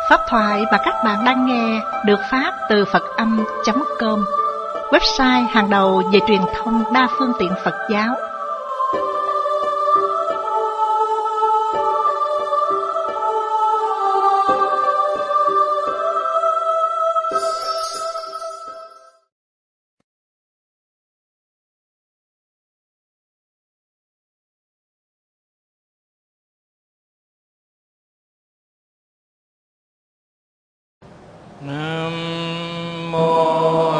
Pháp thoại mà các bạn đang nghe được phát từ Phật-âm.com, website hàng đầu về truyền thông đa phương tiện Phật giáo. Nam mô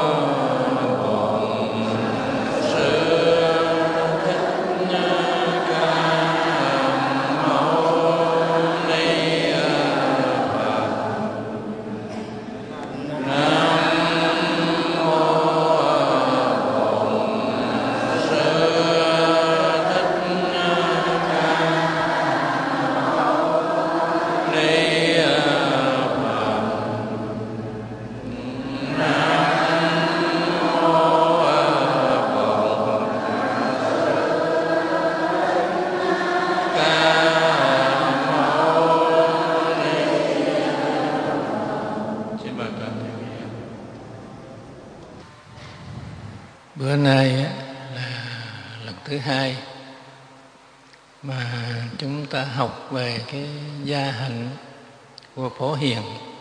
Bữa nay là lần thứ hai mà chúng ta học về cái gia hạnh của Phổ Hiền.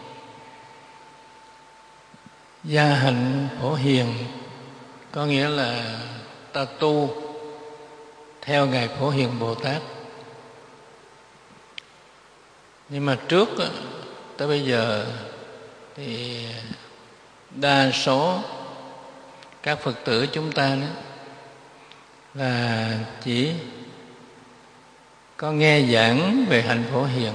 Gia hạnh Phổ Hiền có nghĩa là ta tu theo Ngài Phổ Hiền Bồ Tát. Nhưng mà trước tới bây giờ thì đa số các Phật tử chúng ta đó là chỉ có nghe giảng về hạnh Phổ Hiền,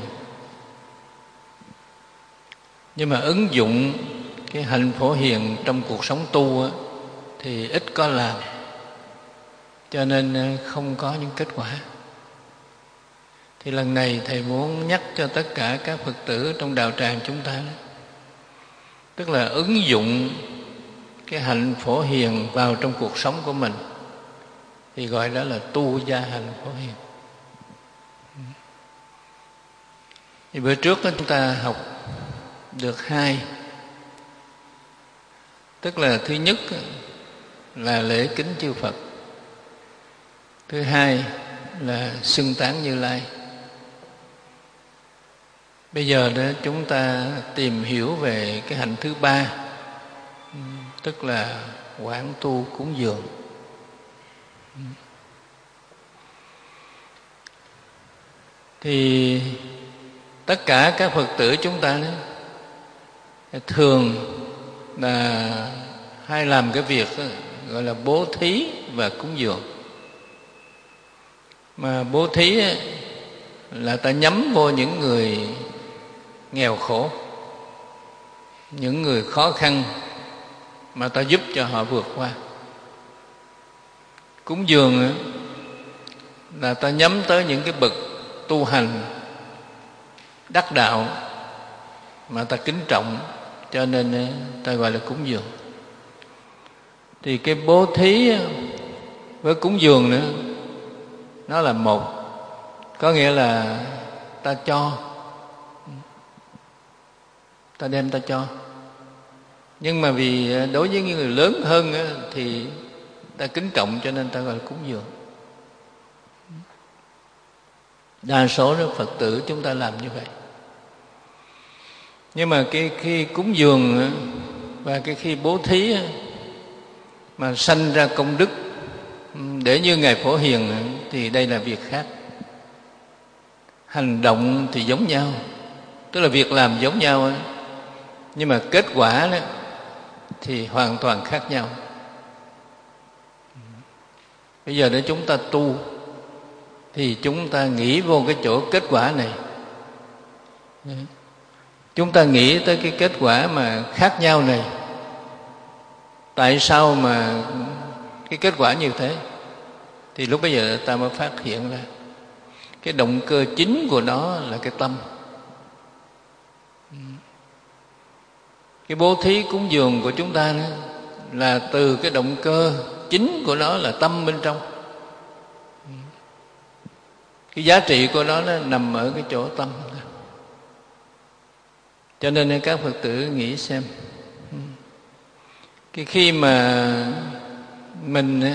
nhưng mà ứng dụng cái hạnh Phổ Hiền trong cuộc sống tu á, thì ít có làm, cho nên không có những kết quả. Thì lần này Thầy muốn nhắc cho tất cả các Phật tử trong đạo tràng chúng ta đó, tức là ứng dụng cái hạnh Phổ Hiền vào trong cuộc sống của mình, thì gọi đó là tu gia hạnh Phổ Hiền. Thì bữa trước đó chúng ta học được hai, tức là thứ nhất là lễ kính chư Phật, thứ hai là xưng tán Như Lai. Bây giờ đó chúng ta tìm hiểu về cái hạnh thứ ba, tức là quán tu cúng dường. Thì tất cả các Phật tử chúng ta đó, thường là hay làm cái việc đó, gọi là bố thí và cúng dường. Mà bố thí đó, là ta nhắm vô những người nghèo khổ, những người khó khăn mà ta giúp cho họ vượt qua. Cúng dường là ta nhắm tới những cái bậc tu hành đắc đạo mà ta kính trọng, cho nên ta gọi là cúng dường. Thì cái bố thí với cúng dường nữa, nó là một, có nghĩa là ta cho, ta đem ta cho. Nhưng mà vì đối với những người lớn hơn thì ta kính trọng, cho nên ta gọi là cúng dường. Đa số đó Phật tử chúng ta làm như vậy. Nhưng mà khi cúng dường và cái khi bố thí mà sanh ra công đức để như Ngài Phổ Hiền thì đây là việc khác. Hành động thì giống nhau, tức là việc làm giống nhau, nhưng mà kết quả đó thì hoàn toàn khác nhau. Bây giờ để chúng ta tu thì chúng ta nghĩ vô cái chỗ kết quả này. Chúng ta nghĩ tới cái kết quả mà khác nhau này, tại sao mà cái kết quả như thế, thì lúc bây giờ ta mới phát hiện ra cái động cơ chính của nó là cái tâm. Cái bố thí cúng dường của chúng ta đó, là từ cái động cơ chính của nó là tâm bên trong. Cái giá trị của nó nằm ở cái chỗ tâm. Cho nên các Phật tử nghĩ xem, cái khi mà mình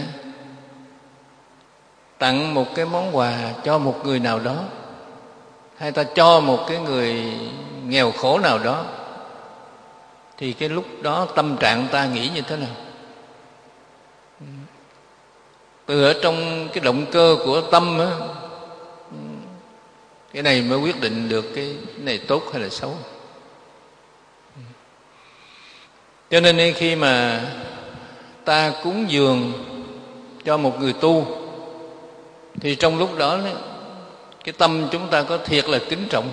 tặng một cái món quà cho một người nào đó, hay ta cho một cái người nghèo khổ nào đó, thì cái lúc đó tâm trạng ta nghĩ như thế nào? Từ ở trong cái động cơ của tâm á, cái này mới quyết định được cái này tốt hay là xấu. Cho nên khi mà ta cúng dường cho một người tu, thì trong lúc đó cái tâm chúng ta có thiệt là kính trọng.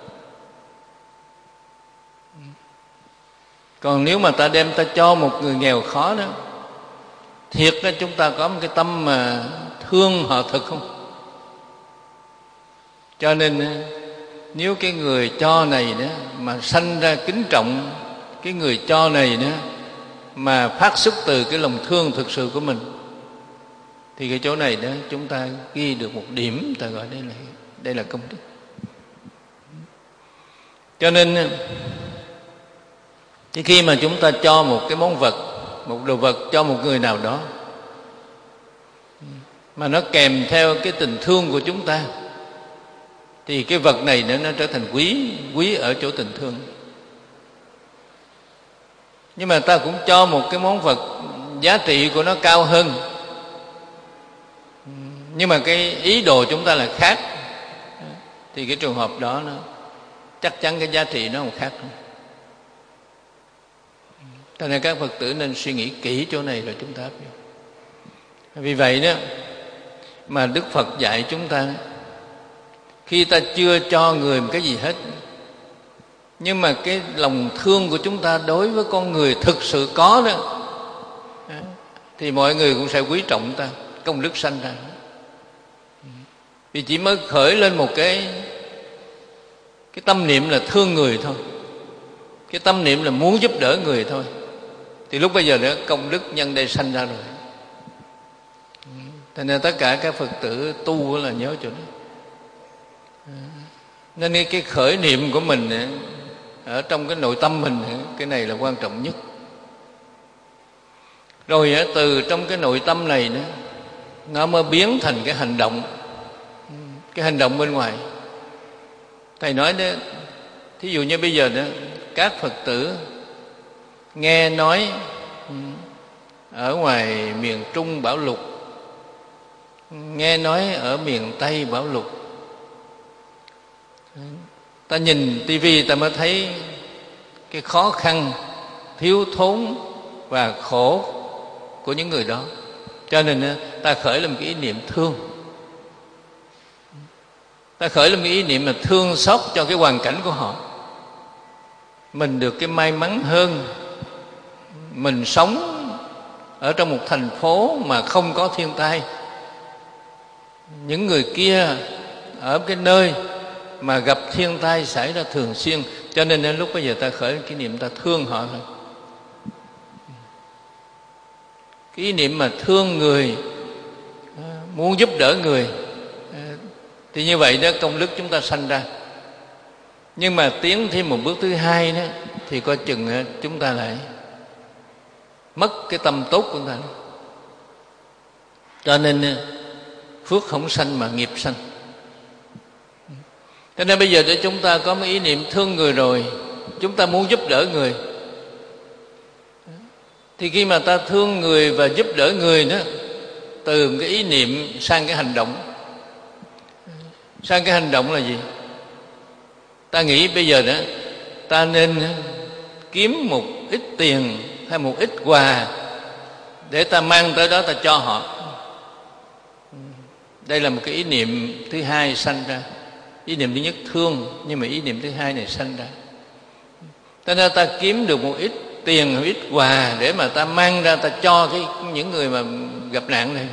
Còn nếu mà ta đem ta cho một người nghèo khó đó, thiệt là chúng ta có một cái tâm mà thương họ thật không? Cho nên nếu cái người cho này đó mà sanh ra kính trọng cái người cho này đó, mà phát xuất từ cái lòng thương thực sự của mình, thì cái chỗ này đó chúng ta ghi được một điểm, ta gọi đây là công đức. Cho nên khi mà chúng ta cho một cái món vật, một đồ vật cho một người nào đó, mà nó kèm theo cái tình thương của chúng ta, thì cái vật này nó trở thành quý ở chỗ tình thương. Nhưng mà ta cũng cho một cái món vật giá trị của nó cao hơn, nhưng mà cái ý đồ chúng ta là khác, thì cái trường hợp đó nó chắc chắn cái giá trị nó không khác. Cho nên các Phật tử nên suy nghĩ kỹ chỗ này rồi chúng ta áp dụng. Vì vậy đó mà Đức Phật dạy chúng ta, khi ta chưa cho người một cái gì hết, nhưng mà cái lòng thương của chúng ta đối với con người thực sự có đó, thì mọi người cũng sẽ quý trọng ta, công đức sanh ra. Vì chỉ mới khởi lên một cái tâm niệm là thương người thôi, cái tâm niệm là muốn giúp đỡ người thôi, thì lúc bây giờ đó công đức nhân đây sanh ra rồi. Cho nên tất cả các Phật tử tu là nhớ chỗ đó. Nên cái khởi niệm của mình ở trong cái nội tâm mình, cái này là quan trọng nhất. Rồi từ trong cái nội tâm này đó, nó mới biến thành cái hành động, cái hành động bên ngoài. Thầy nói đó, thí dụ như bây giờ đó, các Phật tử nghe nói ở ngoài miền Trung bão lụt, nghe nói ở miền Tây bão lụt, ta nhìn tivi ta mới thấy cái khó khăn, thiếu thốn và khổ của những người đó. Cho nên ta khởi lên một cái ý niệm thương, ta khởi lên một cái ý niệm mà thương xót cho cái hoàn cảnh của họ. Mình được cái may mắn hơn, mình sống ở trong một thành phố mà không có thiên tai, những người kia ở cái nơi mà gặp thiên tai xảy ra thường xuyên. Cho nên đến lúc bây giờ ta khởi cái niệm ta thương họ thôi, cái ý niệm mà thương người, muốn giúp đỡ người, thì như vậy đó công đức chúng ta sanh ra. Nhưng mà tiến thêm một bước thứ hai đó, thì coi chừng chúng ta lại mất cái tâm tốt của chúng ta. Cho nên phước không sanh mà nghiệp sanh. Cho nên bây giờ để chúng ta có một ý niệm thương người rồi, chúng ta muốn giúp đỡ người, thì khi mà ta thương người và giúp đỡ người đó, từ cái ý niệm sang cái hành động. Sang cái hành động là gì? Ta nghĩ bây giờ đó ta nên kiếm một ít tiền hay một ít quà để ta mang tới đó ta cho họ. Đây là một cái ý niệm thứ hai sanh ra. Ý niệm thứ nhất thương, nhưng mà ý niệm thứ hai này sanh ra. Cho nên ta kiếm được một ít tiền, một ít quà để mà ta mang ra ta cho những người mà gặp nạn này.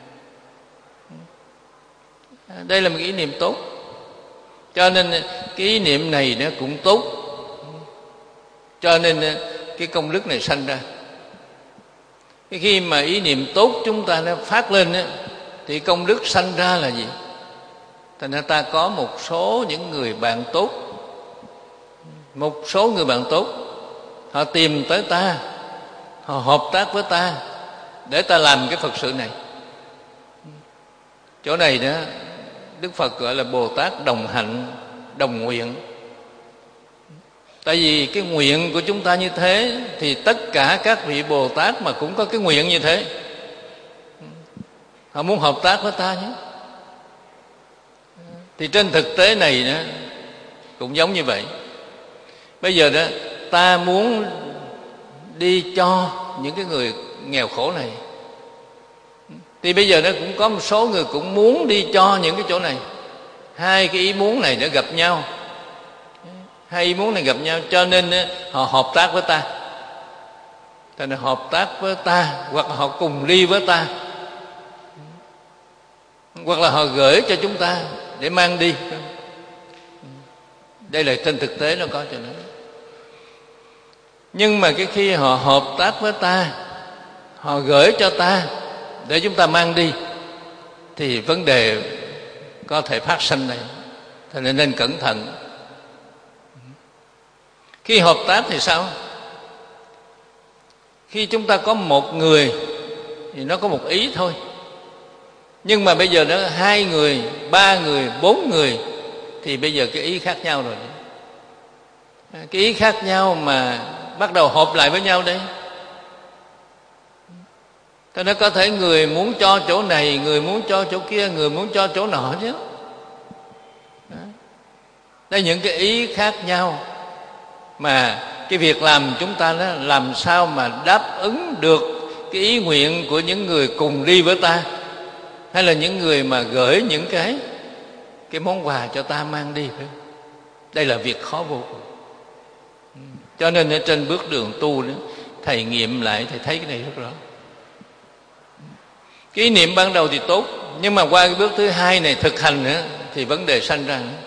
Đây là một ý niệm tốt. Cho nên cái ý niệm này nó cũng tốt. Cho nên cái công đức này sanh ra. Khi mà ý niệm tốt chúng ta nó phát lên đó, thì công đức sanh ra là gì? Thành ra ta có một số những người bạn tốt, một số người bạn tốt, họ tìm tới ta, họ hợp tác với ta để ta làm cái Phật sự này. Chỗ này đó Đức Phật gọi là Bồ Tát đồng hạnh, đồng nguyện. Tại vì cái nguyện của chúng ta như thế thì tất cả các vị Bồ Tát mà cũng có cái nguyện như thế. Họ muốn hợp tác với ta nhé. Thì trên thực tế này đó cũng giống như vậy. Bây giờ đó ta muốn đi cho những cái người nghèo khổ này, thì bây giờ nó cũng có một số người cũng muốn đi cho những cái chỗ này. Hai cái ý muốn này đã gặp nhau, hai ý muốn này gặp nhau, cho nên họ hợp tác với ta. Cho nên hợp tác với ta, hoặc là họ cùng đi với ta, hoặc là họ gửi cho chúng ta để mang đi. Đây là trên thực tế nó có cho nó. Nhưng mà cái khi họ hợp tác với ta, họ gửi cho ta để chúng ta mang đi, thì vấn đề có thể phát sinh này. Cho nên cẩn thận. Khi hợp tác thì sao? Khi chúng ta có một người thì nó có một ý thôi. Nhưng mà bây giờ nó 2 người, 3 người, 4 người, thì bây giờ cái ý khác nhau rồi. Cái ý khác nhau mà bắt đầu hợp lại với nhau đây. Cho nên có thể người muốn cho chỗ này, người muốn cho chỗ kia, người muốn cho chỗ nọ chứ. Đây những cái ý khác nhau mà cái việc làm chúng ta đó làm sao mà đáp ứng được cái ý nguyện của những người cùng đi với ta, hay là những người mà gửi những cái món quà cho ta mang đi. Đây là việc khó vô cùng. Cho nên ở trên bước đường tu đó, thầy nghiệm lại thầy thấy cái này rất rõ. Cái ý niệm ban đầu thì tốt, nhưng mà qua cái bước thứ 2 này thực hành nữa thì vấn đề sanh ra nữa.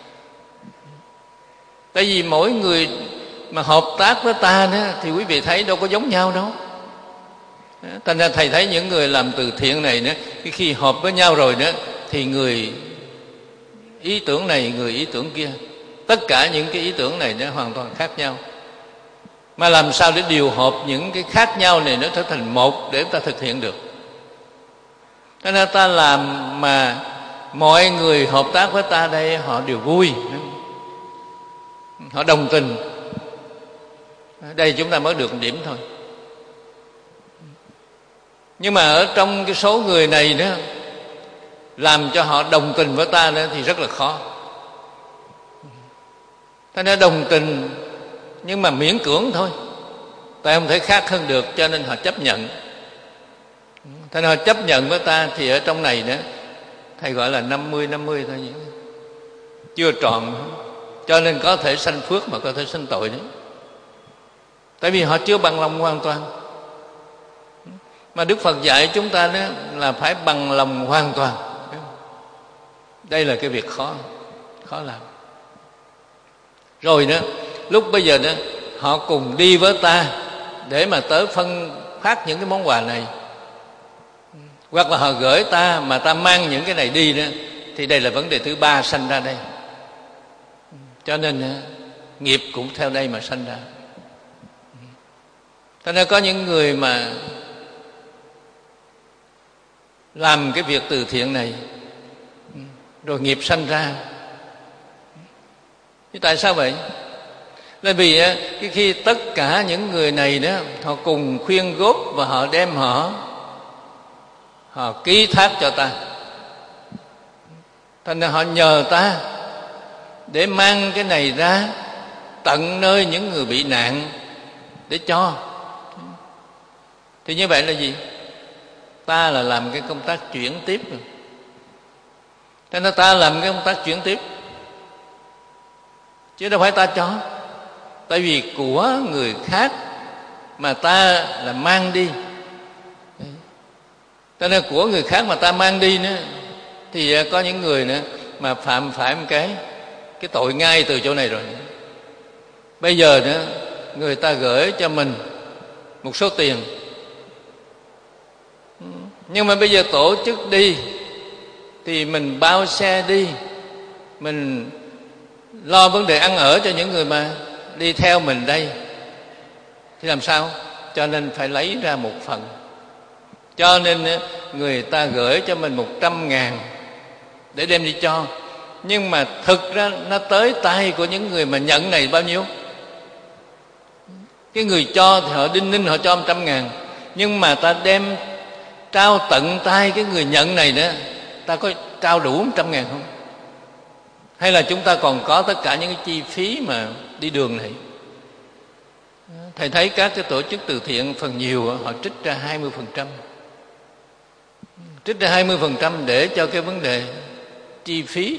Tại vì mỗi người mà hợp tác với ta đó thì quý vị thấy đâu có giống nhau đâu. Thành ra thầy thấy những người làm từ thiện này nữa, khi hợp với nhau rồi đó thì người ý tưởng này, người ý tưởng kia, tất cả những cái ý tưởng này nó hoàn toàn khác nhau. Mà làm sao để điều hợp những cái khác nhau này nó trở thành một để ta thực hiện được. Cho nên ta làm mà mọi người hợp tác với ta đây họ đều vui, họ đồng tình. Đây chúng ta mới được một điểm thôi. Nhưng mà ở trong cái số người này đó, làm cho họ đồng tình với ta đó thì rất là khó. Ta nói đồng tình nhưng mà miễn cưỡng thôi, ta không thể khác hơn được, cho nên họ chấp nhận. Thế nên họ chấp nhận với ta thì ở trong này đó thầy gọi là 50-50 thôi, chưa tròn. Cho nên có thể sanh phước mà có thể sanh tội đấy. Tại vì họ chưa bằng lòng hoàn toàn. Mà Đức Phật dạy chúng ta đó là phải bằng lòng hoàn toàn. Đây là cái việc khó làm. Rồi đó, lúc bây giờ đó họ cùng đi với ta để mà tới phân phát những cái món quà này, hoặc là họ gửi ta mà ta mang những cái này đi đó, thì đây là vấn đề thứ 3 sanh ra đây. Cho nên nghiệp cũng theo đây mà sanh ra. Cho nên có những người mà làm cái việc từ thiện này rồi nghiệp sanh ra. Thế tại sao vậy? Là vì cái khi tất cả những người này đó họ cùng khuyên góp và họ đem họ ký thác cho ta. Thành ra họ nhờ ta để mang cái này ra tận nơi những người bị nạn để cho. Thì như vậy là gì? Ta là làm cái công tác chuyển tiếp rồi. Cho nên ta làm cái công tác chuyển tiếp, chứ đâu phải ta cho. Tại vì của người khác mà ta là mang đi. Cho nên của người khác mà ta mang đi nữa, thì có những người nữa mà phạm phải một cái tội ngay từ chỗ này rồi. Bây giờ nữa người ta gửi cho mình một số tiền, nhưng mà bây giờ tổ chức đi thì mình bao xe đi, mình lo vấn đề ăn ở cho những người mà đi theo mình đây thì làm sao? Cho nên phải lấy ra một phần. Cho nên người ta gửi cho mình 100.000 để đem đi cho. Nhưng mà thực ra nó tới tay của những người mà nhận này bao nhiêu? Cái người cho thì họ đinh ninh họ cho 100.000, nhưng mà ta đem trao tận tay cái người nhận này nữa, ta có trao đủ 100.000 không? Hay là chúng ta còn có tất cả những cái chi phí mà đi đường này? Thầy thấy các cái tổ chức từ thiện phần nhiều họ trích ra 20%. Trích ra 20% để cho cái vấn đề chi phí.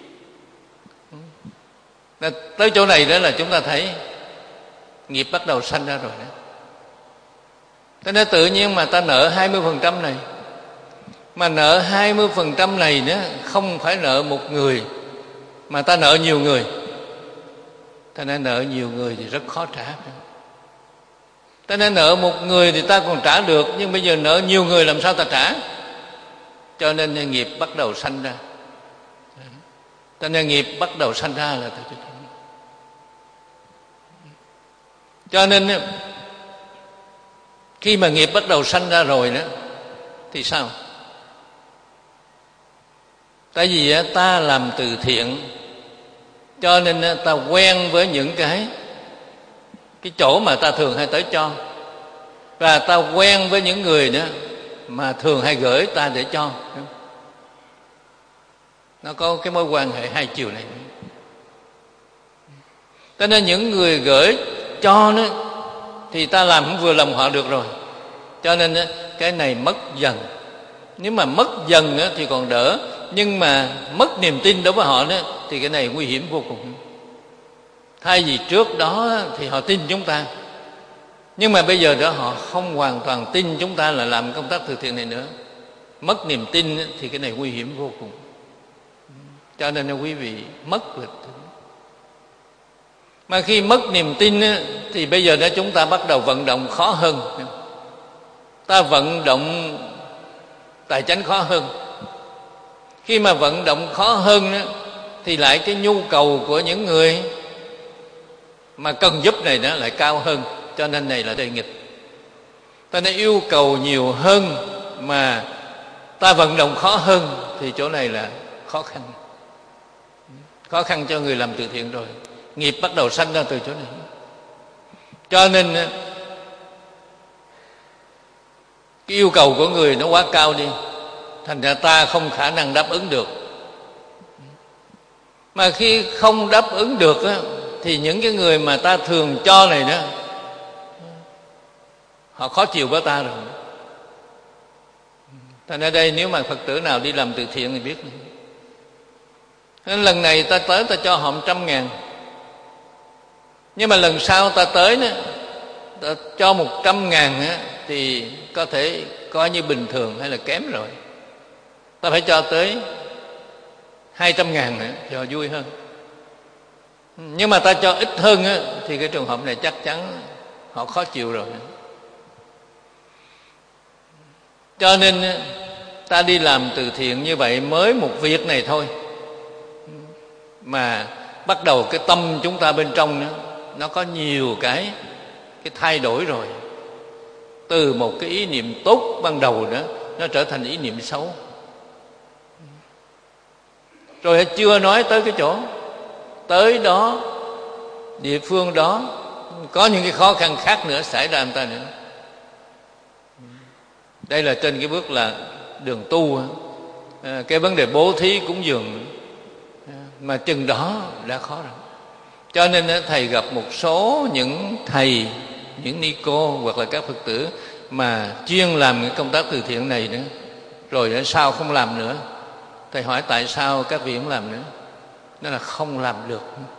Tới chỗ này đó là chúng ta thấy nghiệp bắt đầu sanh ra rồi đó. Cho nên tự nhiên mà ta nợ 20% này. Mà nợ 20% này nữa không phải nợ một người, mà ta nợ nhiều người. Ta nên nợ nhiều người thì rất khó trả. Ta nên nợ một người thì ta còn trả được, nhưng bây giờ nợ nhiều người làm sao ta trả? Cho nên nghiệp bắt đầu sanh ra. Cho nên nghiệp bắt đầu sanh ra là cho nên khi mà nghiệp bắt đầu sanh ra rồi đó thì sao? Tại vì ta làm từ thiện, cho nên ta quen với những cái chỗ mà ta thường hay tới cho, và ta quen với những người nữa mà thường hay gửi ta để cho. Nó có cái mối quan hệ hai chiều này. Cho nên những người gửi cho nó thì ta làm không vừa lòng họ được rồi. Cho nên cái này mất dần. Nếu mà mất dần thì còn đỡ, nhưng mà mất niềm tin đối với họ thì cái này nguy hiểm vô cùng. Thay vì trước đó thì họ tin chúng ta, nhưng mà bây giờ đó họ không hoàn toàn tin chúng ta là làm công tác từ thiện này nữa. Mất niềm tin thì cái này nguy hiểm vô cùng. Cho nên quý vị mất được. Mà khi mất niềm tin thì bây giờ đó chúng ta bắt đầu vận động khó hơn. Ta vận động tài chánh khó hơn. Khi mà vận động khó hơn thì lại cái nhu cầu của những người mà cần giúp này đó lại cao hơn. Cho nên này là đề nghịch. Ta nên yêu cầu nhiều hơn mà ta vận động khó hơn thì chỗ này là khó khăn. Khó khăn cho người làm từ thiện rồi. Nghiệp bắt đầu sanh ra từ chỗ này. Cho nên cái yêu cầu của người nó quá cao đi, thành ra ta không khả năng đáp ứng được. Mà khi không đáp ứng được thì những cái người mà ta thường cho này đó, họ khó chịu với ta rồi. Thành ra đây nếu mà Phật tử nào đi làm từ thiện thì biết. Nên lần này ta tới ta cho họ 100.000, nhưng mà lần sau ta tới đó, ta cho 100.000 thì có thể coi như bình thường hay là kém rồi. Ta phải cho tới 200.000 nữa cho vui hơn. Nhưng mà ta cho ít hơn thì cái trường hợp này chắc chắn họ khó chịu rồi. Cho nên ta đi làm từ thiện như vậy mới một việc này thôi, mà bắt đầu cái tâm chúng ta bên trong nữa, nó có nhiều cái thay đổi rồi. Từ một cái ý niệm tốt ban đầu đó, nó trở thành ý niệm xấu. Rồi chưa nói tới cái chỗ tới đó, địa phương đó có những cái khó khăn khác nữa xảy ra người ta nữa. Đây là trên cái bước là đường tu. Cái vấn đề bố thí cúng dường mà chừng đó đã khó rồi. Cho nên thầy gặp một số những thầy, những ni cô hoặc là các Phật tử mà chuyên làm cái công tác từ thiện này nữa, rồi sao không làm nữa. Thầy hỏi tại sao các vị không làm nữa? Đó là không làm được.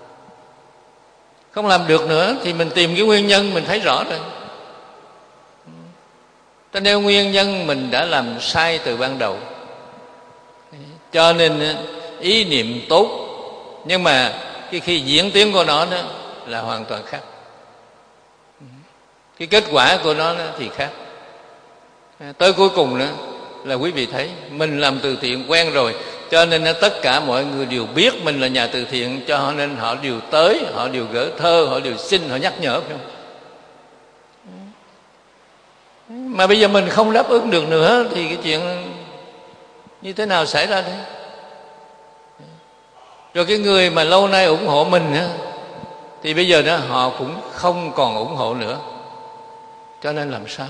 Không làm được nữa thì mình tìm cái nguyên nhân mình thấy rõ rồi. Cho nên nguyên nhân mình đã làm sai từ ban đầu. Cho nên ý niệm tốt, nhưng mà khi diễn tiến của nó đó là hoàn toàn khác. Cái kết quả của nó thì khác. Tới cuối cùng đó là quý vị thấy mình làm từ thiện quen rồi, Cho nên tất cả mọi người đều biết mình là nhà từ thiện, cho nên họ đều tới, họ đều gửi thơ, họ đều xin, họ nhắc nhở, phải không? Mà bây giờ mình không đáp ứng được nữa thì cái chuyện như thế nào xảy ra đây? Rồi cái người mà lâu nay ủng hộ mình á, thì bây giờ đó họ cũng không còn ủng hộ nữa. Cho nên làm sao?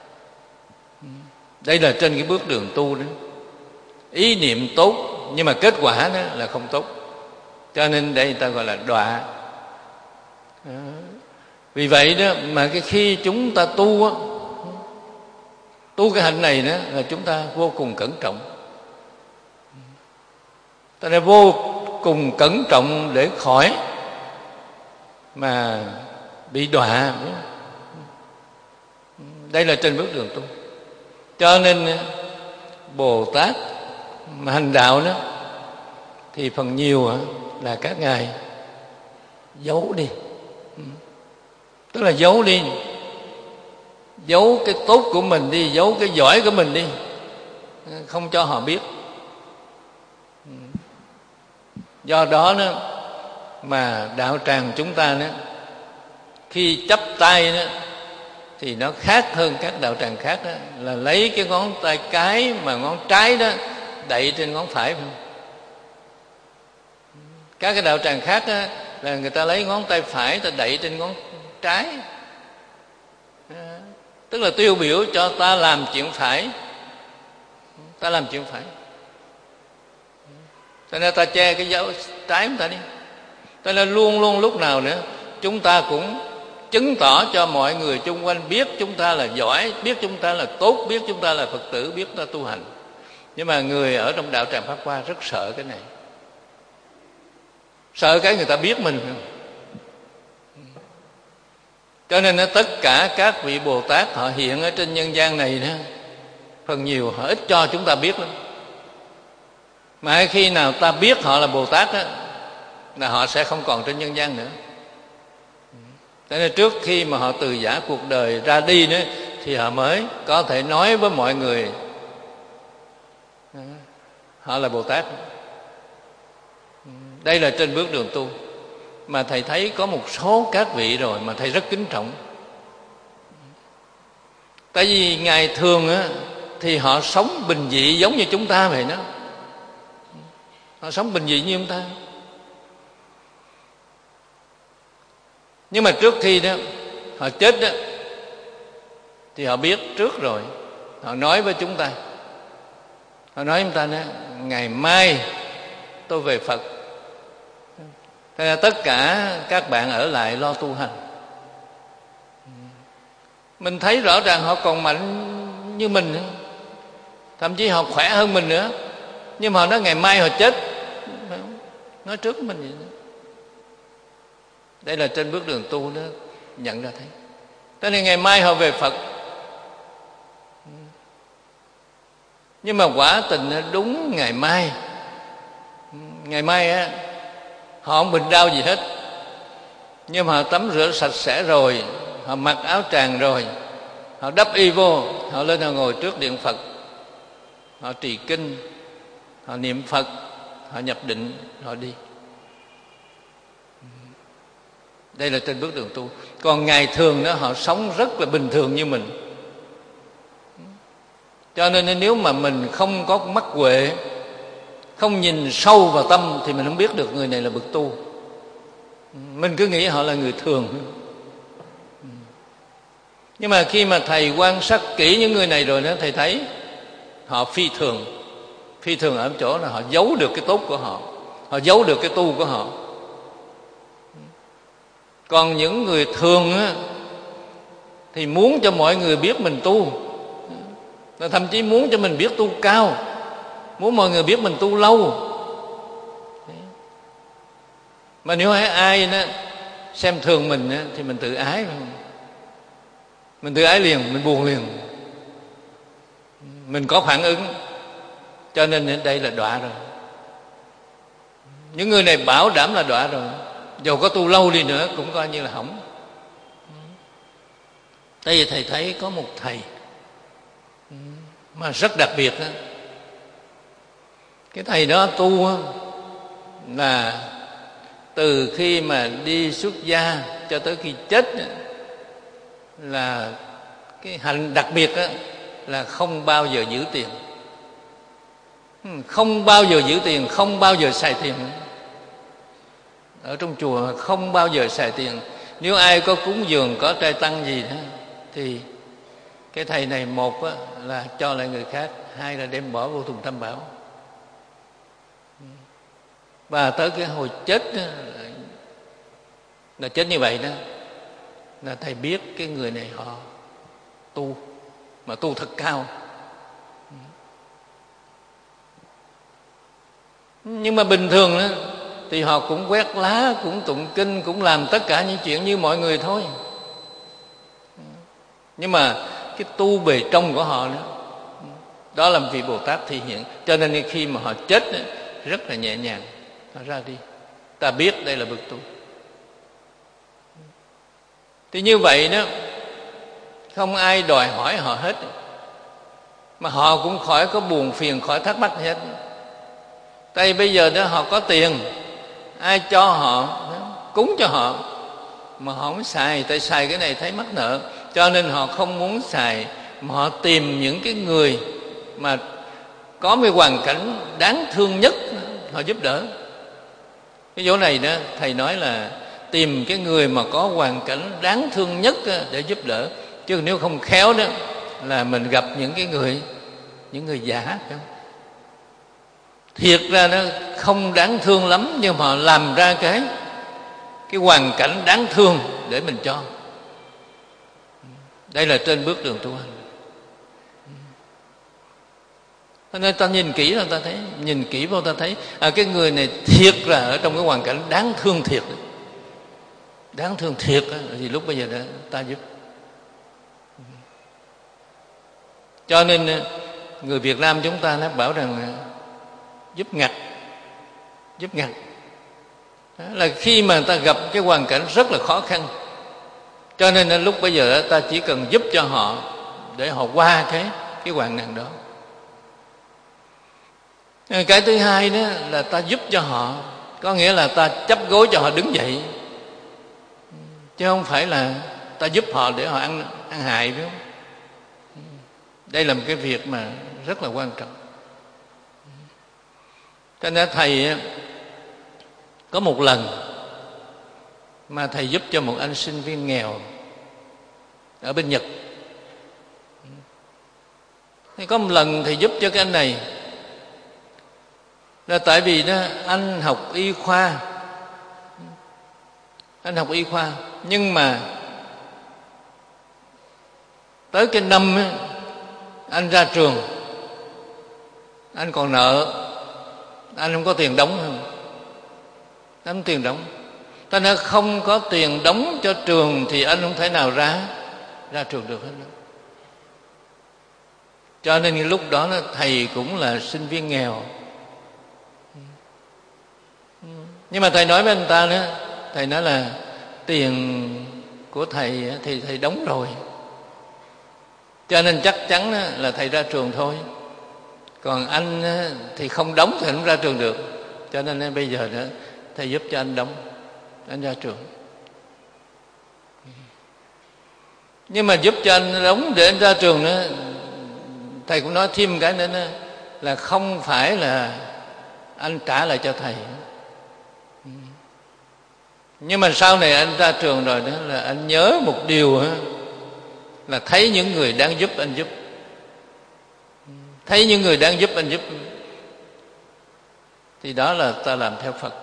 Đây là trên cái bước đường tu đó. Ý niệm tốt nhưng mà kết quả đó là không tốt. Cho nên đây người ta gọi là đọa. Vì vậy đó mà khi chúng ta tu á, tu cái hạnh này đó là chúng ta vô cùng cẩn trọng. Ta nên vô cùng cẩn trọng để khỏi mà bị đọa. Đây là trên bước đường tu. Cho nên Bồ Tát mà hành đạo đó thì phần nhiều là các ngài giấu đi. Tức là giấu đi, giấu cái tốt của mình đi, giấu cái giỏi của mình đi, không cho họ biết. Do đó mà đạo tràng chúng ta đó, khi chắp tay đó thì nó khác hơn các đạo tràng khác đó, là lấy cái ngón tay cái mà ngón trái đó đậy trên ngón phải, phải không? Các cái đạo tràng khác đó, là người ta lấy ngón tay phải ta đậy trên ngón trái, tức là tiêu biểu cho ta làm chuyện phải, ta làm chuyện phải. Cho nên ta che cái dấu trái của ta đi. Cho nên luôn luôn lúc nào nữa chúng ta cũng chứng tỏ cho mọi người chung quanh biết chúng ta là giỏi, biết chúng ta là tốt, biết chúng ta là Phật tử, biết chúng ta tu hành. Nhưng mà người ở trong đạo tràng Pháp Hoa rất sợ cái này. Sợ cái người ta biết mình. Cho nên tất cả các vị Bồ Tát họ hiện ở trên nhân gian này đó, phần nhiều họ ít cho chúng ta biết lắm. Mà khi nào ta biết họ là Bồ Tát đó, là họ sẽ không còn trên nhân gian nữa. Cho nên trước khi mà họ từ giã cuộc đời ra đi nữa, thì họ mới có thể nói với mọi người họ là Bồ Tát. Đây là trên bước đường tu. Mà thầy thấy có một số các vị rồi mà thầy rất kính trọng. Tại vì ngày thường á, thì họ sống bình dị giống như chúng ta vậy đó. Họ sống bình dị như chúng ta. Nhưng mà trước khi đó họ chết đó, thì họ biết trước rồi. Họ nói với chúng ta, họ nói với chúng ta đó, ngày mai tôi về Phật. Thế là tất cả các bạn ở lại lo tu hành. Mình thấy rõ ràng họ còn mạnh như mình nữa. Thậm chí họ khỏe hơn mình nữa. Nhưng mà họ nói ngày mai họ chết. Nói trước mình vậy đó. Đây là trên bước đường tu đó, nhận ra thấy. Thế nên ngày mai họ về Phật. Nhưng mà quả tình đúng ngày mai. Ngày mai á, họ không bệnh đau gì hết. Nhưng mà họ tắm rửa sạch sẽ rồi, họ mặc áo tràng rồi, họ đắp y vô, họ lên họ ngồi trước điện Phật, họ trì kinh, họ niệm Phật, họ nhập định, họ đi. Đây là trên bước đường tu. Còn ngày thường đó họ sống rất là bình thường như mình. Cho nên nếu mà mình không có mắt huệ, không nhìn sâu vào tâm, thì mình không biết được người này là bậc tu. Mình cứ nghĩ họ là người thường. Nhưng mà khi mà thầy quan sát kỹ những người này rồi đó, thầy thấy họ phi thường. Phi thường ở chỗ là họ giấu được cái tốt của họ, họ giấu được cái tu của họ. Còn những người thường á, thì muốn cho mọi người biết mình tu, thậm chí muốn cho mình biết tu cao, muốn mọi người biết mình tu lâu. Mà nếu ai đó xem thường mình á, thì mình tự ái, phải không? Mình tự ái liền, mình buồn liền, mình có phản ứng. Cho nên đây là đọa rồi. Những người này bảo đảm là đọa rồi. Dù có tu lâu đi nữa cũng coi như là hỏng. Tại vì thầy thấy có một thầy mà rất đặc biệt đó. Cái thầy đó tu là từ khi mà đi xuất gia cho tới khi chết là cái hạnh đặc biệt là không bao giờ giữ tiền. Không bao giờ giữ tiền, không bao giờ xài tiền. Ở trong chùa không bao giờ xài tiền. Nếu ai có cúng dường, có trai tăng gì đó thì cái thầy này một là cho lại người khác, hai là đem bỏ vô thùng tam bảo. Và tới cái hồi chết đó, là chết như vậy đó, là thầy biết cái người này họ tu, mà tu thật cao. Nhưng mà bình thường đó, thì họ cũng quét lá, cũng tụng kinh, cũng làm tất cả những chuyện như mọi người thôi. Nhưng mà cái tu bề trong của họ đó là vị Bồ Tát thị hiện. Cho nên khi mà họ chết rất là nhẹ nhàng, họ ra đi. Ta biết đây là bậc tu. Thì như vậy đó, không ai đòi hỏi họ hết, mà họ cũng khỏi có buồn phiền, khỏi thắc mắc hết. Tại bây giờ đó họ có tiền, ai cho họ cúng cho họ, mà họ không xài. Tại xài cái này thấy mắc nợ, cho nên họ không muốn xài, mà họ tìm những cái người mà có một hoàn cảnh đáng thương nhất, họ giúp đỡ. Cái chỗ này đó thầy nói là tìm cái người mà có hoàn cảnh đáng thương nhất để giúp đỡ. Chứ nếu không khéo đó là mình gặp những người giả. Thiệt ra nó không đáng thương lắm, nhưng mà làm ra cái hoàn cảnh đáng thương để mình cho. Đây là trên bước đường tu hành. Cho nên ta nhìn kỹ là ta thấy, nhìn kỹ vô ta thấy cái người này thiệt là ở trong cái hoàn cảnh đáng thương thiệt. Đáng thương thiệt thì lúc bây giờ đó ta giúp. Cho nên người Việt Nam chúng ta nó bảo rằng giúp ngặt. Giúp ngặt là khi mà ta gặp cái hoàn cảnh rất là khó khăn, cho nên lúc bây giờ ta chỉ cần giúp cho họ để họ qua cái hoạn nạn đó. Cái thứ hai đó là ta giúp cho họ, có nghĩa là ta chấp gối cho họ đứng dậy, chứ không phải là ta giúp họ để họ ăn hại, phải không? Đây là một cái việc mà rất là quan trọng. Cho nên thầy có một lần mà thầy giúp cho một anh sinh viên nghèo ở bên Nhật. Thì có một lần thầy giúp cho cái anh này là tại vì đó anh học y khoa. Anh học y khoa, nhưng mà tới cái năm anh ra trường, anh còn nợ, anh không có tiền đóng. Anh không tiền đóng, ta nói không có tiền đóng cho trường thì anh không thể nào ra trường được hết. Cho nên lúc đó thầy cũng là sinh viên nghèo. Nhưng mà thầy nói với anh ta nữa, thầy nói là tiền của thầy thì thầy đóng rồi, cho nên chắc chắn là thầy ra trường thôi. Còn anh thì không đóng thì không ra trường được, cho nên bây giờ đó thầy giúp cho anh đóng, anh ra trường. Nhưng mà giúp cho anh đóng để anh ra trường đó, thầy cũng nói thêm cái nữa là không phải là anh trả lại cho thầy. Nhưng mà sau này anh ra trường rồi đó là anh nhớ một điều là thấy những người đang giúp anh giúp. Thấy những người đang giúp anh giúp, thì đó là ta làm theo Phật.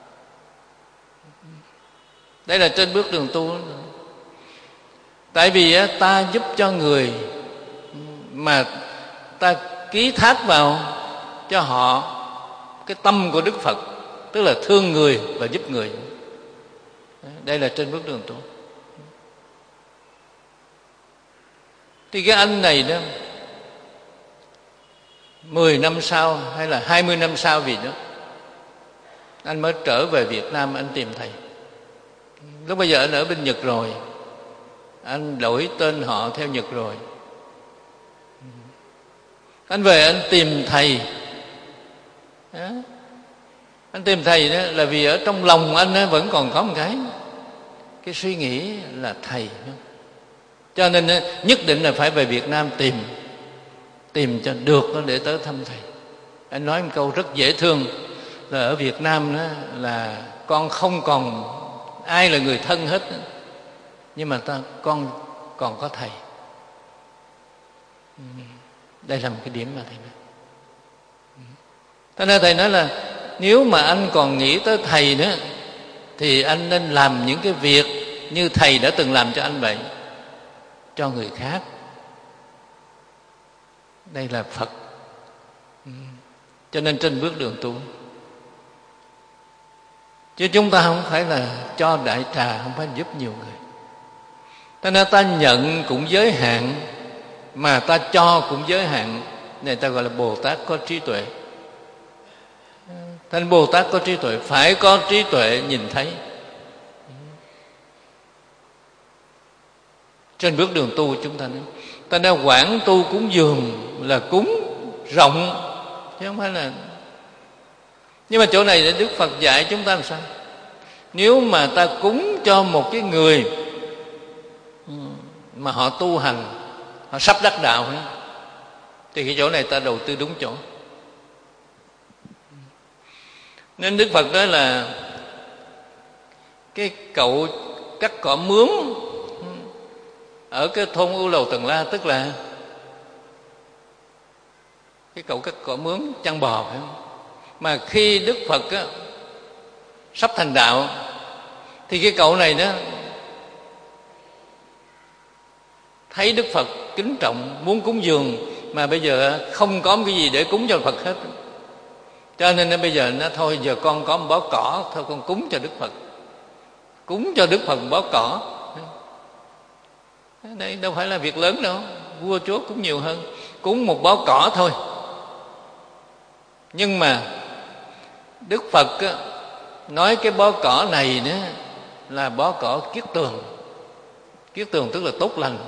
Đây là trên bước đường tu. Tại vì ta giúp cho người mà ta ký thác vào cho họ cái tâm của Đức Phật, tức là thương người và giúp người. Đây là trên bước đường tu. Thì cái anh này đó 10 năm sau hay là 20 năm sau gì đó, anh mới trở về Việt Nam, anh tìm thầy. Lúc bây giờ anh ở bên Nhật rồi, anh đổi tên họ theo Nhật rồi. Anh về anh tìm thầy, đó. Anh tìm thầy đó là vì ở trong lòng anh đó vẫn còn có một cái suy nghĩ là thầy. Cho nên nhất định là phải về Việt Nam tìm cho được để tới thăm thầy. Anh nói một câu rất dễ thương là ở Việt Nam đó là con không còn ai là người thân hết, nhưng mà con còn có thầy. Đây là một cái điểm mà thầy nói. Thế nên thầy nói là nếu mà anh còn nghĩ tới thầy nữa thì anh nên làm những cái việc như thầy đã từng làm cho anh vậy, cho người khác. Đây là Phật. Cho nên trên bước đường tu, chứ chúng ta không phải là cho đại trà, không phải giúp nhiều người. Thế nên ta nhận cũng giới hạn, mà ta cho cũng giới hạn. Này ta gọi là Bồ Tát có trí tuệ. Thành Bồ Tát có trí tuệ, phải có trí tuệ nhìn thấy. Trên bước đường tu chúng ta nói, ta đã quảng tu cúng dường là cúng rộng, chứ không phải là. Nhưng mà chỗ này để Đức Phật dạy chúng ta làm sao? Nếu mà ta cúng cho một cái người mà họ tu hành, họ sắp đắc đạo ấy, thì cái chỗ này ta đầu tư đúng chỗ. Nên Đức Phật nói là cái cậu cắt cỏ mướn ở cái thôn Ưu Lầu Tần La, tức là cái cậu cắt cỏ mướn chăn bò, phải không? Mà khi Đức Phật á, sắp thành đạo thì cái cậu này đó thấy Đức Phật kính trọng, muốn cúng dường, mà bây giờ không có cái gì để cúng cho Phật hết. Cho nên bây giờ nó thôi, giờ con có một bó cỏ, thôi con cúng cho Đức Phật. Cúng cho Đức Phật một bó cỏ. Đây đâu phải là việc lớn đâu, vua chúa cúng nhiều hơn. Cúng một bó cỏ thôi. Nhưng mà Đức Phật á, nói cái bó cỏ này nữa là bó cỏ kiết tường. Kiết tường tức là tốt lành.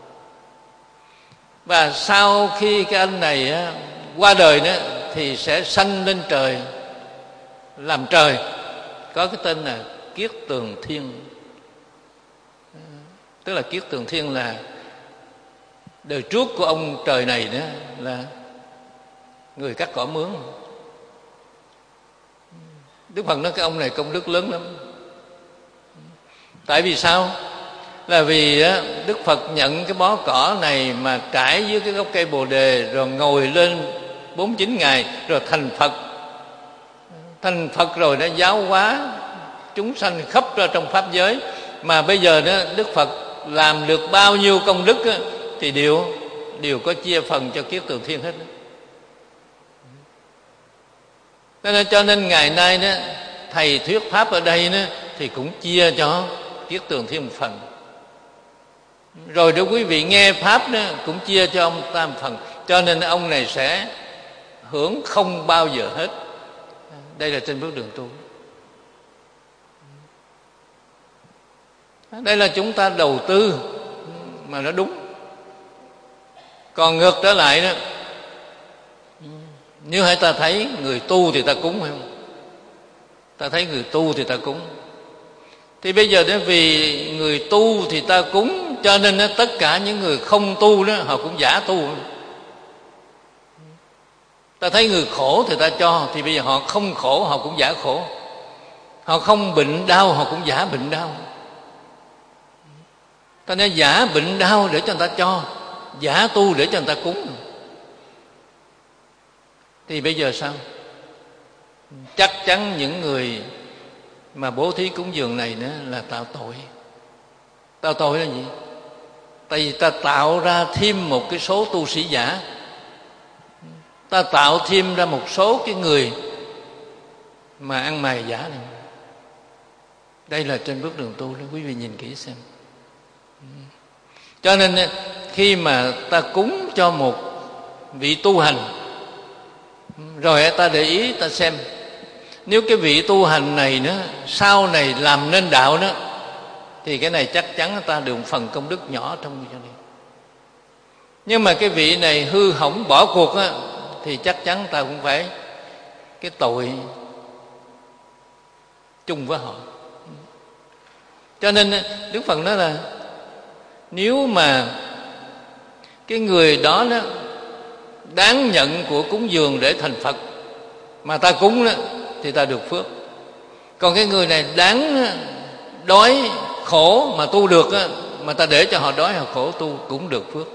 Và sau khi cái anh này á, qua đời đó, thì sẽ sanh lên trời, làm trời, có cái tên là Kiết Tường Thiên. Tức là Kiết Tường Thiên là đời trước của ông trời này đó là người cắt cỏ mướn. Đức Phật nói cái ông này công đức lớn lắm. Tại vì sao? Là vì Đức Phật nhận cái bó cỏ này mà trải dưới cái gốc cây Bồ Đề, rồi ngồi lên 49 ngày rồi thành Phật. Thành Phật rồi đã giáo hóa chúng sanh khắp ra trong pháp giới. Mà bây giờ đó Đức Phật làm được bao nhiêu công đức đó, thì đều có chia phần cho Kiết Tường Thiên hết. Cho nên ngày nay đó, thầy thuyết pháp ở đây đó, thì cũng chia cho Kiết Tường Thiên một phần. Rồi để quý vị nghe pháp đó cũng chia cho ông ta một phần. Cho nên ông này sẽ hưởng không bao giờ hết. Đây là trên bước đường tu. Đây là chúng ta đầu tư mà nó đúng. Còn ngược trở lại đó, nếu hãy ta thấy người tu thì ta cúng, hay không? Ta thấy người tu thì ta cúng. Thì bây giờ đó vì người tu thì ta cúng, cho nên đó, tất cả những người không tu đó họ cũng giả tu. Ta thấy người khổ thì ta cho, thì bây giờ họ không khổ họ cũng giả khổ. Họ không bệnh đau họ cũng giả bệnh đau. Ta nói giả bệnh đau để cho người ta cho, giả tu để cho người ta cúng. Thì bây giờ sao? Chắc chắn những người mà bố thí cúng dường này nữa là tạo tội. Tạo tội là gì? Tại vì ta tạo ra thêm một cái số tu sĩ giả, ta tạo thêm ra một số cái người mà ăn mày giả này. Đây là trên bước đường tu đó, quý vị nhìn kỹ xem. Cho nên khi mà ta cúng cho một vị tu hành, rồi ta để ý ta xem, nếu cái vị tu hành này nữa sau này làm nên đạo đó, thì cái này chắc chắn ta được phần công đức nhỏ trong cho này. Nhưng mà cái vị này hư hỏng bỏ cuộc á, thì chắc chắn ta cũng phải cái tội chung với họ. Cho nên Đức Phật nói là nếu mà cái người đó đáng nhận của cúng dường để thành Phật mà ta cúng đó, thì ta được phước. Còn cái người này đáng đói khổ mà tu được đó, mà ta để cho họ đói họ khổ tu cũng được phước.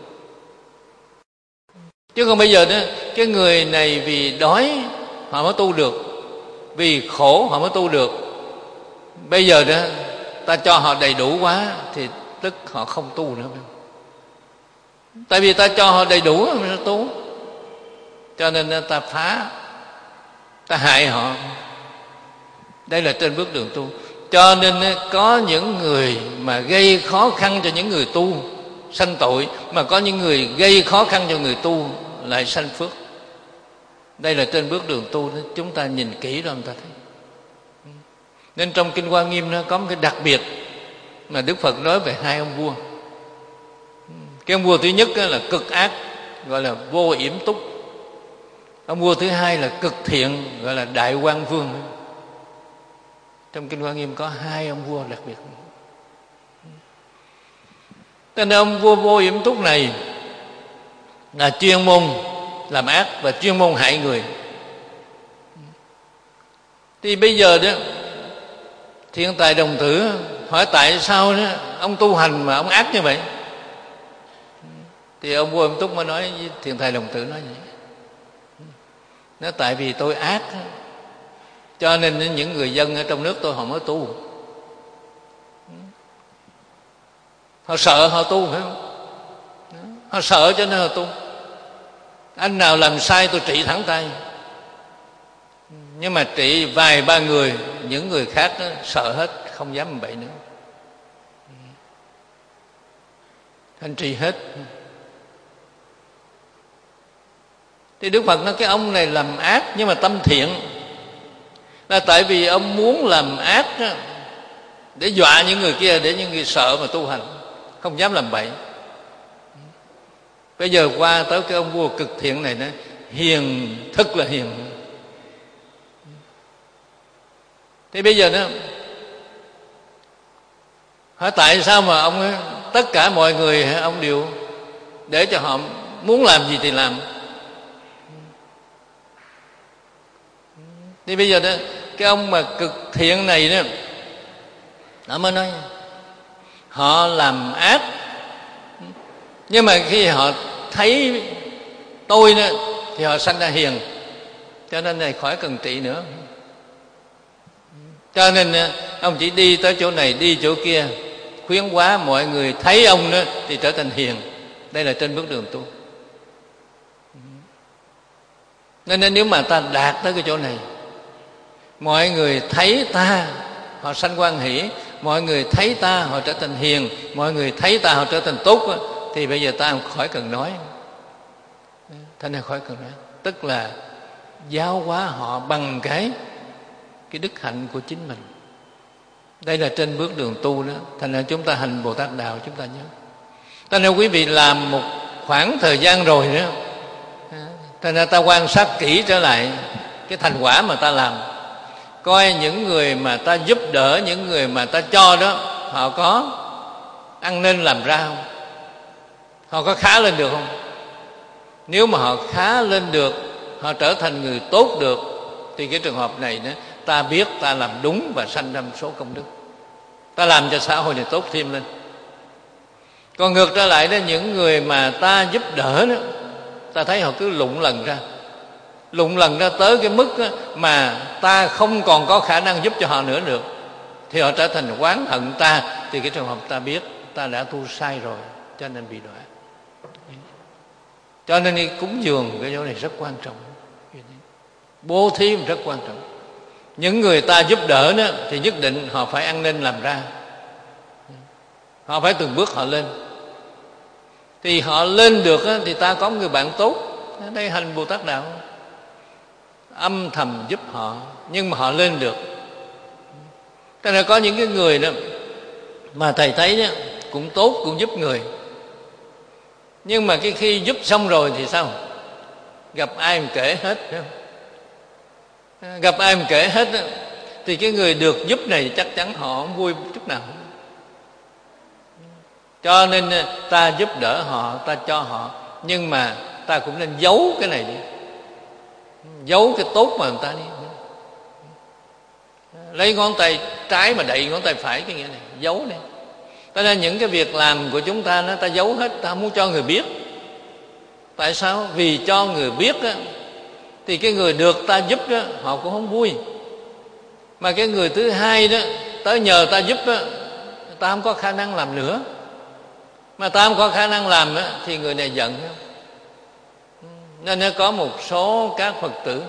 Chứ còn bây giờ đó, cái người này vì đói họ mới tu được, vì khổ họ mới tu được. Bây giờ đó ta cho họ đầy đủ quá thì tức họ không tu nữa. Tại vì ta cho họ đầy đủ mới nó tu. Cho nên ta phá, ta hại họ. Đây là trên bước đường tu. Cho nên có những người mà gây khó khăn cho những người tu sanh tội, mà có những người gây khó khăn cho người tu lại sanh phước. Đây là trên bước đường tu đó, chúng ta nhìn kỹ rồi chúng ta thấy. Nên trong Kinh Hoa Nghiêm nó có một cái đặc biệt mà Đức Phật nói về hai ông vua. Cái ông vua thứ nhất là cực ác, gọi là Vô Yểm Túc. Ông vua thứ hai là cực thiện, gọi là Đại Quang Vương. Trong Kinh Hoa Nghiêm có hai ông vua đặc biệt. Cho nên ông vua Vô Yểm Túc này là chuyên môn làm ác và chuyên môn hại người. Thì bây giờ đó Thiên Tài Đồng Tử hỏi tại sao đó ông tu hành mà ông ác như vậy. Thì ông Vô Yểm Túc mới nói với Thiên Tài Đồng Tử nói vậy. Nói tại vì tôi ác, cho nên những người dân ở trong nước tôi họ mới tu. Họ sợ họ tu, phải không? Họ sợ cho nên họ tu. Anh nào làm sai tôi trị thẳng tay. Nhưng mà trị vài ba người, những người khác đó, sợ hết, không dám bậy nữa. Anh trị hết. Thì Đức Phật nói cái ông này làm ác nhưng mà tâm thiện, là tại vì ông muốn làm ác đó, để dọa những người kia, để những người sợ mà tu hành, không dám làm bậy. Bây giờ qua tới cái ông vua cực thiện này, nó hiền, thật là hiền. Thì bây giờ đó hỏi tại sao mà ông ấy, tất cả mọi người ông đều để cho họ muốn làm gì thì làm. Thì bây giờ đó cái ông mà cực thiện này đó, nó mới nói họ làm ác, nhưng mà khi họ thấy tôi đó thì họ sanh ra hiền, cho nên này khỏi cần trị nữa. Cho nên ông chỉ đi tới chỗ này đi chỗ kia, khuyến hóa mọi người thấy ông đó thì trở thành hiền. Đây là trên bước đường tu. Nên nếu mà ta đạt tới cái chỗ này, mọi người thấy ta họ sanh hoan hỷ, mọi người thấy ta họ trở thành hiền, mọi người thấy ta họ trở thành tốt, thì bây giờ ta khỏi cần nói. Thế này khỏi cần nói. Tức là giáo hóa họ bằng cái đức hạnh của chính mình. Đây là trên bước đường tu đó. Thành ra chúng ta hành Bồ Tát Đạo chúng ta nhớ. Thành ra quý vị làm một khoảng thời gian rồi đó, thành ra ta quan sát kỹ trở lại cái thành quả mà ta làm, coi những người mà ta giúp đỡ, những người mà ta cho đó, họ có ăn nên làm ra không? Họ có khá lên được không? Nếu mà họ khá lên được, họ trở thành người tốt được, thì cái trường hợp này đó, ta biết ta làm đúng và sanh ra số công đức, ta làm cho xã hội này tốt thêm lên. Còn ngược trở lại đó, những người mà ta giúp đỡ đó, ta thấy họ cứ lụng lần ra tới cái mức đó, mà ta không còn có khả năng giúp cho họ nữa được, thì họ trở thành oán hận ta. Thì cái trường hợp ta biết ta đã tu sai rồi, cho nên bị đọa. Cho nên cúng dường cái chỗ này rất quan trọng, bố thí rất quan trọng. Những người ta giúp đỡ đó, thì nhất định họ phải ăn nên làm ra, họ phải từng bước họ lên. Thì họ lên được đó, thì ta có người bạn tốt. Ở đây hành Bồ Tát Đạo, âm thầm giúp họ, nhưng mà họ lên được. Cho nên có những cái người đó mà thầy thấy đó, cũng tốt, cũng giúp người, nhưng mà khi giúp xong rồi thì sao? Gặp ai mà kể hết, Gặp ai mà kể hết thì cái người được giúp này chắc chắn họ không vui chút nào. Cho nên ta giúp đỡ họ, ta cho họ, nhưng mà ta cũng nên giấu cái này đi, giấu cái tốt mà người ta đi. Lấy ngón tay trái mà đậy ngón tay phải, cái nghĩa này giấu đi. Cho nên những cái việc làm của chúng ta ta giấu hết, ta không muốn cho người biết. Tại sao? Vì cho người biết thì cái người được ta giúp họ cũng không vui. Mà cái người thứ hai tới nhờ ta giúp ta không có khả năng làm nữa. Mà ta không có khả năng làm thì người này giận. Nên có một số các Phật tử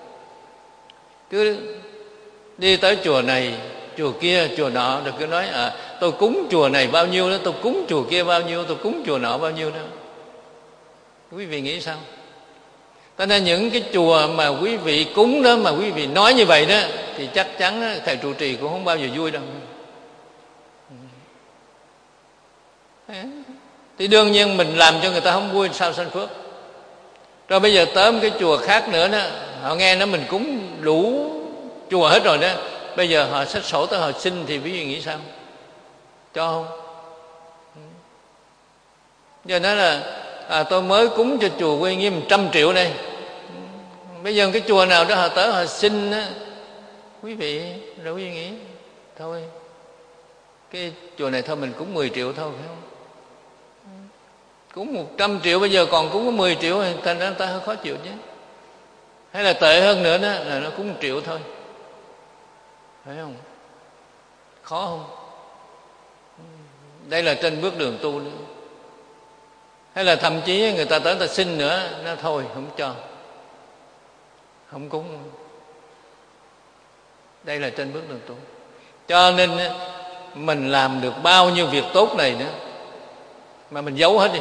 cứ đi tới chùa này, chùa kia, chùa nọ, rồi cứ nói tôi cúng chùa này bao nhiêu đó, tôi cúng chùa kia bao nhiêu, tôi cúng chùa nọ bao nhiêu đó. Quý vị nghĩ sao? Cho nên những cái chùa mà quý vị cúng đó, mà quý vị nói như vậy đó, thì chắc chắn thầy trụ trì cũng không bao giờ vui đâu. Thì đương nhiên mình làm cho người ta không vui sao sanh phước. Rồi bây giờ tới một cái chùa khác nữa đó, họ nghe nói mình cúng đủ chùa hết rồi đó, bây giờ họ xách sổ tới họ xin thì quý vị nghĩ sao? Cho không? Giờ nói là tôi mới cúng cho chùa Quy Nghiêm 100 triệu đây. Bây giờ cái chùa nào đó họ tới họ xin á, quý vị rồi quý vị nghĩ thôi cái chùa này thôi mình cúng 10 triệu thôi, phải không? Cúng 100 triệu bây giờ còn cúng có 10 triệu thì thành ra người ta hơi khó chịu chứ. Hay là tệ hơn nữa đó là nó cúng 1 triệu thôi, phải không? Khó không? Đây là trên bước đường tu nữa. Hay là thậm chí người ta tới người ta xin nữa, nó thôi không cho, không cúng. Đây là trên bước đường tu. Cho nên mình làm được bao nhiêu việc tốt này nữa mà mình giấu hết đi.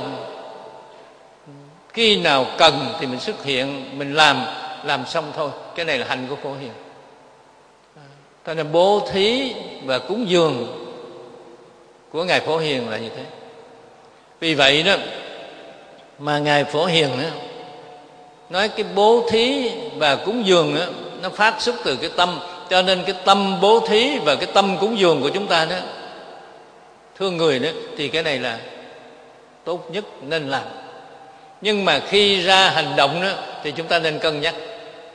Khi nào cần thì mình xuất hiện, mình làm xong thôi. Cái này là hành của Phổ Hiền. Cho nên bố thí và cúng dường của Ngài Phổ Hiền là như thế. Vì vậy đó mà Ngài Phổ Hiền đó, nói cái bố thí và cúng dường đó, nó phát xuất từ cái tâm. Cho nên cái tâm bố thí và cái tâm cúng dường của chúng ta đó, thương người đó, thì cái này là tốt nhất nên làm. Nhưng mà khi ra hành động đó thì chúng ta nên cân nhắc.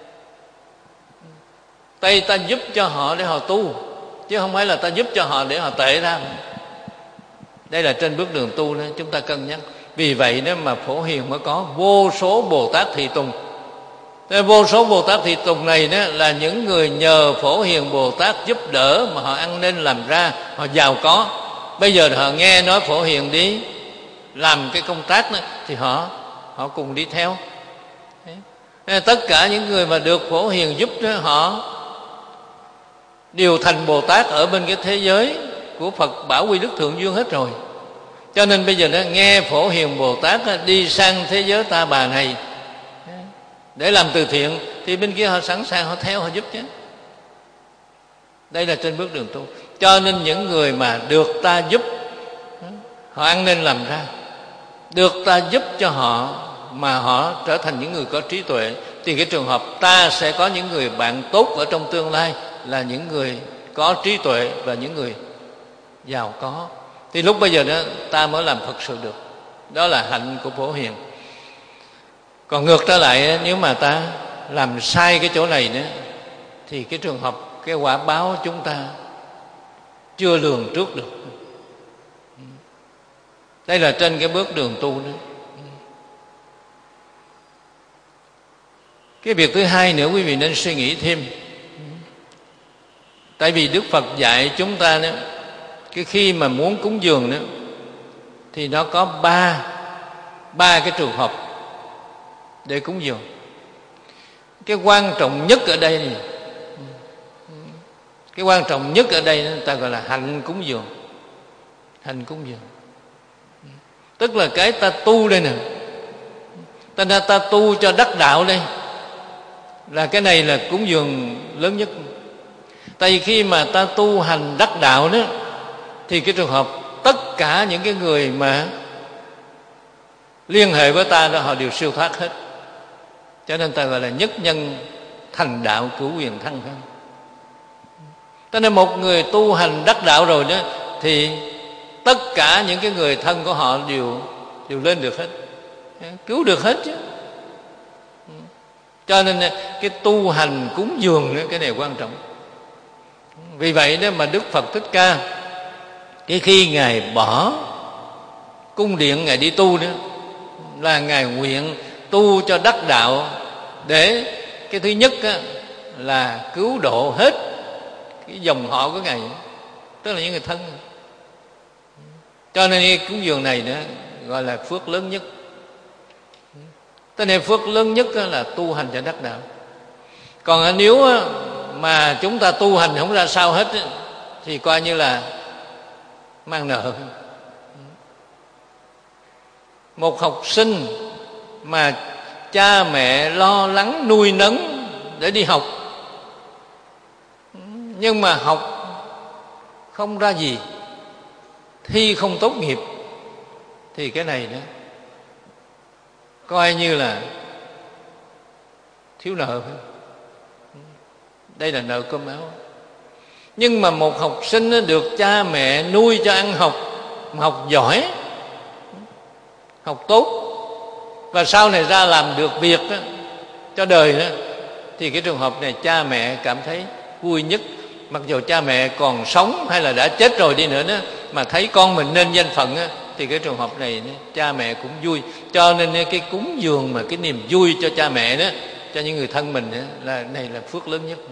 Tay ta giúp cho họ để họ tu, chứ không phải là ta giúp cho họ để họ tệ ra. Đây là trên bước đường tu đó, chúng ta cân nhắc. Vì vậy đó mà Phổ Hiền mới có vô số Bồ Tát Thị Tùng. Vô số Bồ Tát Thị Tùng này đó là những người nhờ Phổ Hiền Bồ Tát giúp đỡ mà họ ăn nên làm ra, họ giàu có. Bây giờ họ nghe nói Phổ Hiền đi làm cái công tác đó, thì họ cùng đi theo. Nên tất cả những người mà được Phổ Hiền giúp đó, họ đều thành Bồ Tát ở bên cái thế giới của Phật Bảo Quy Đức Thượng Dương hết rồi. Cho nên bây giờ đó, nghe Phổ Hiền Bồ Tát đi sang thế giới Ta Bà này để làm từ thiện, thì bên kia họ sẵn sàng, họ theo, họ giúp chứ. Đây là trên bước đường tu. Cho nên những người mà được ta giúp, họ ăn nên làm ra, được ta giúp cho họ mà họ trở thành những người có trí tuệ, thì cái trường hợp ta sẽ có những người bạn tốt ở trong tương lai là những người có trí tuệ và những người giàu có. Thì lúc bây giờ đó ta mới làm Phật sự được. Đó là hạnh của Phổ Hiền. Còn ngược trở lại, nếu mà ta làm sai cái chỗ này nữa, thì cái trường hợp, cái quả báo chúng ta chưa lường trước được. Đây là trên cái bước đường tu đó. Cái việc thứ hai nữa quý vị nên suy nghĩ thêm. Tại vì Đức Phật dạy chúng ta đó, cái khi mà muốn cúng dường đó, thì nó có ba cái trường hợp để cúng dường. Cái quan trọng nhất ở đây này, cái quan trọng nhất ở đây người ta gọi là hạnh cúng dường. Hạnh cúng dường tức là cái ta tu đây nè, ta tu cho đắc đạo đây, là cái này là cúng dường lớn nhất. Tại vì khi mà ta tu hành đắc đạo đó, thì cái trường hợp tất cả những cái người mà liên hệ với ta đó, họ đều siêu thoát hết. Cho nên ta gọi là nhất nhân thành đạo cửu quyền thăng hơn. Cho nên một người tu hành đắc đạo rồi đó thì tất cả những cái người thân của họ đều lên được hết, cứu được hết chứ. Cho nên cái tu hành cúng dường đó, cái này quan trọng. Vì vậy đó mà Đức Phật Thích Ca cái khi Ngài bỏ cung điện Ngài đi tu đó là Ngài nguyện tu cho đắc đạo, để cái thứ nhất á, là cứu độ hết cái dòng họ của Ngài, tức là những người thân. Cho nên cái cúng dường này nữa gọi là phước lớn nhất. Thế nên phước lớn nhất là tu hành cho đắc đạo. Còn nếu mà chúng ta tu hành không ra sao hết thì coi như là mang nợ. Một học sinh mà cha mẹ lo lắng nuôi nấng để đi học, nhưng mà học không ra gì, thi không tốt nghiệp, thì cái này nữa coi như là thiếu nợ. Đây là nợ cơm áo. Nhưng mà một học sinh được cha mẹ nuôi cho ăn học, mà học giỏi, học tốt, và sau này ra làm được việc đó, cho đời đó, thì cái trường hợp này cha mẹ cảm thấy vui nhất. Mặc dù cha mẹ còn sống hay là đã chết rồi đi nữa đó, mà thấy con mình nên danh phận đó, thì cái trường hợp này cha mẹ cũng vui. Cho nên cái cúng dường mà cái niềm vui cho cha mẹ đó, cho những người thân mình đó, là này là phước lớn nhất.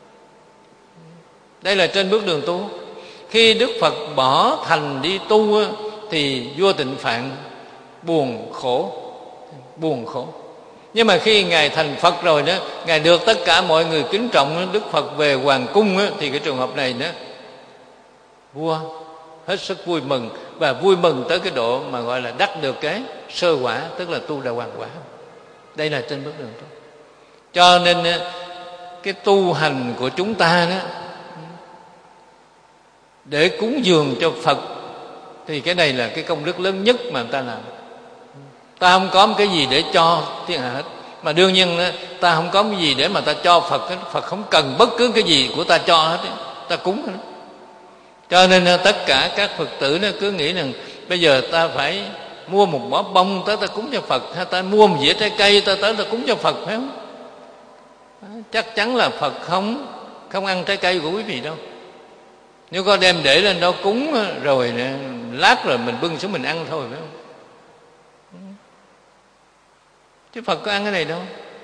Đây là trên bước đường tu. Khi Đức Phật bỏ thành đi tu thì vua Tịnh Phạn buồn khổ. Nhưng mà khi Ngài thành Phật rồi đó, Ngài được tất cả mọi người kính trọng, Đức Phật về hoàng cung thì cái trường hợp này đó, vua hết sức vui mừng, và vui mừng tới cái độ mà gọi là đắc được cái sơ quả, tức là tu đà hoàng quả. Đây là trên bước đường tu. Cho nên cái tu hành của chúng ta đó, để cúng dường cho Phật, thì cái này là cái công đức lớn nhất mà người ta làm. Ta không có một cái gì để cho thiên hạ hết, mà đương nhiên ta không có cái gì để mà ta cho Phật hết. Phật không cần bất cứ cái gì của ta cho hết, ta cúng hết. Cho nên tất cả các Phật tử nó cứ nghĩ rằng bây giờ ta phải mua một bó bông tới ta cúng cho Phật, hay ta mua một dĩa trái cây ta tới ta cúng cho Phật, phải không? Chắc chắn là Phật không ăn trái cây của quý vị đâu. Nếu có đem để lên đó cúng rồi lát rồi mình bưng xuống mình ăn thôi, phải không? Chứ Phật có ăn cái này đâu.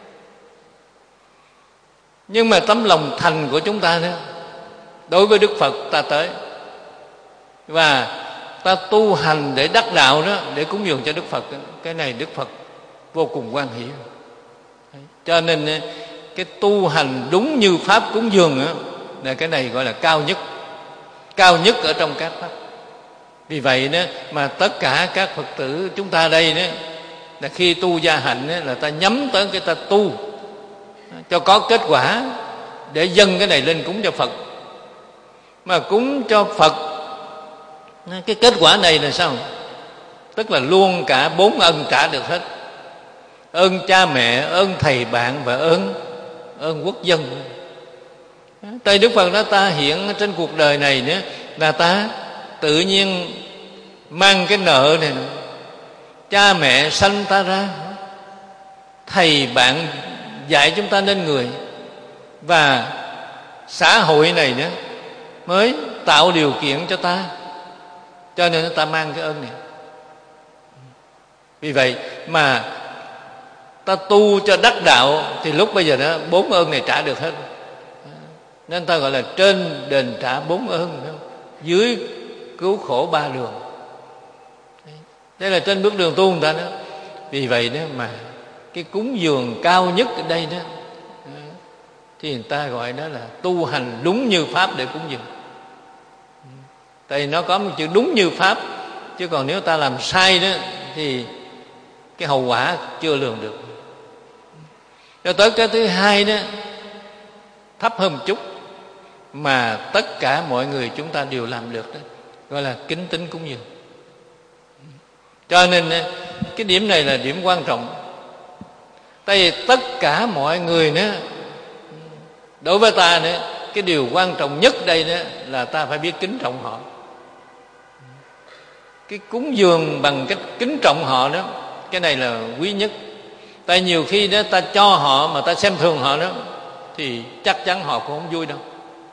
Nhưng mà tấm lòng thành của chúng ta đó, đối với Đức Phật ta tới, và ta tu hành để đắc đạo đó, để cúng dường cho Đức Phật đó, cái này Đức Phật vô cùng quan hỷ. Cho nên cái tu hành đúng như pháp cúng dường đó, là cái này gọi là cao nhất ở trong các pháp. Vì vậy đó mà tất cả các Phật tử chúng ta đây đó, là khi tu gia hạnh đó, là ta nhắm tới cái ta tu cho có kết quả, để dâng cái này lên cúng cho Phật. Mà cúng cho Phật, cái kết quả này là sao? Tức là luôn cả 4 ân trả được hết: ơn cha mẹ, ơn thầy bạn, và ơn quốc dân. Tại Đức Phật đó, ta hiện trên cuộc đời này nữa, là ta tự nhiên mang cái nợ này nữa. Cha mẹ sanh ta ra, thầy bạn dạy chúng ta nên người, và xã hội này nữa mới tạo điều kiện cho ta. Cho nên ta mang cái ơn này. Vì vậy mà ta tu cho đắc đạo, thì lúc bây giờ đó 4 ơn này trả được hết. Nên ta gọi là trên đền trả 4 ơn, dưới cứu khổ 3 đường. Đây là trên bước đường tu người ta đó. Vì vậy đó mà cái cúng dường cao nhất ở đây đó, thì người ta gọi đó là tu hành đúng như pháp để cúng dường. Tại vì nó có một chữ đúng như pháp, chứ còn nếu ta làm sai đó thì cái hậu quả chưa lường được. Rồi tới cái thứ hai đó, thấp hơn một chút, mà tất cả mọi người chúng ta đều làm được đó, gọi là kính tín cúng dường. Cho nên cái điểm này là điểm quan trọng. Tại vì tất cả mọi người nữa Đối với ta nữa, cái điều quan trọng nhất đây nữa là ta phải biết kính trọng họ. Cái cúng dường bằng cách kính trọng họ đó, cái này là quý nhất. Tại nhiều khi đó ta cho họ mà ta xem thường họ đó, thì chắc chắn họ cũng không vui đâu.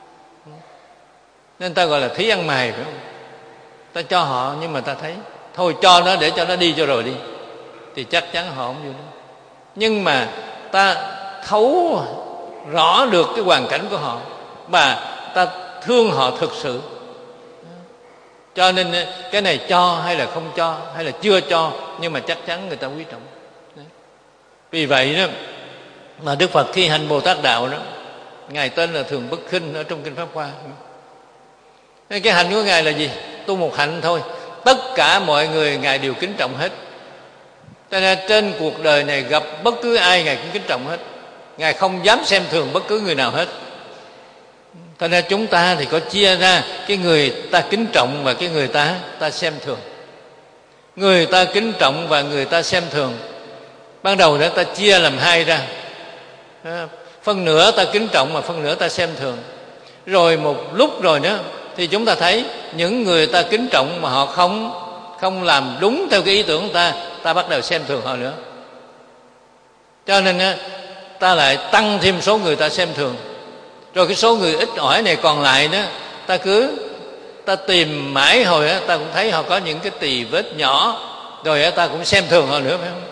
Nên ta gọi là thí ăn mày, phải không? Ta cho họ nhưng mà ta thấy thôi cho nó để cho nó đi cho rồi đi, thì chắc chắn họ không vui đâu. Nhưng mà ta thấu rõ được cái hoàn cảnh của họ và ta thương họ thực sự, cho nên cái này cho hay là không cho hay là chưa cho, nhưng mà chắc chắn người ta quý trọng. Vì vậy đó mà Đức Phật khi hành Bồ Tát đạo đó, Ngài tên là Thường Bất Khinh ở trong Kinh Pháp Hoa. Cái hạnh của Ngài là gì? Tu một hạnh thôi, tất cả mọi người Ngài đều kính trọng hết. Cho nên trên cuộc đời này gặp bất cứ ai Ngài cũng kính trọng hết. Ngài không dám xem thường bất cứ người nào hết. Cho nên chúng ta thì có chia ra cái người ta kính trọng và cái người ta xem thường. Người ta kính trọng và người ta xem thường, ban đầu đó ta chia làm hai ra. Phân nửa ta kính trọng mà phân nửa ta xem thường. Rồi một lúc rồi nữa thì chúng ta thấy những người ta kính trọng mà họ không làm đúng theo cái ý tưởng của ta bắt đầu xem thường họ nữa. Cho nên ta lại tăng thêm số người ta xem thường. Rồi cái số người ít ỏi này còn lại đó, ta tìm mãi hồi đó, ta cũng thấy họ có những cái tì vết nhỏ, rồi ta cũng xem thường họ nữa, phải không?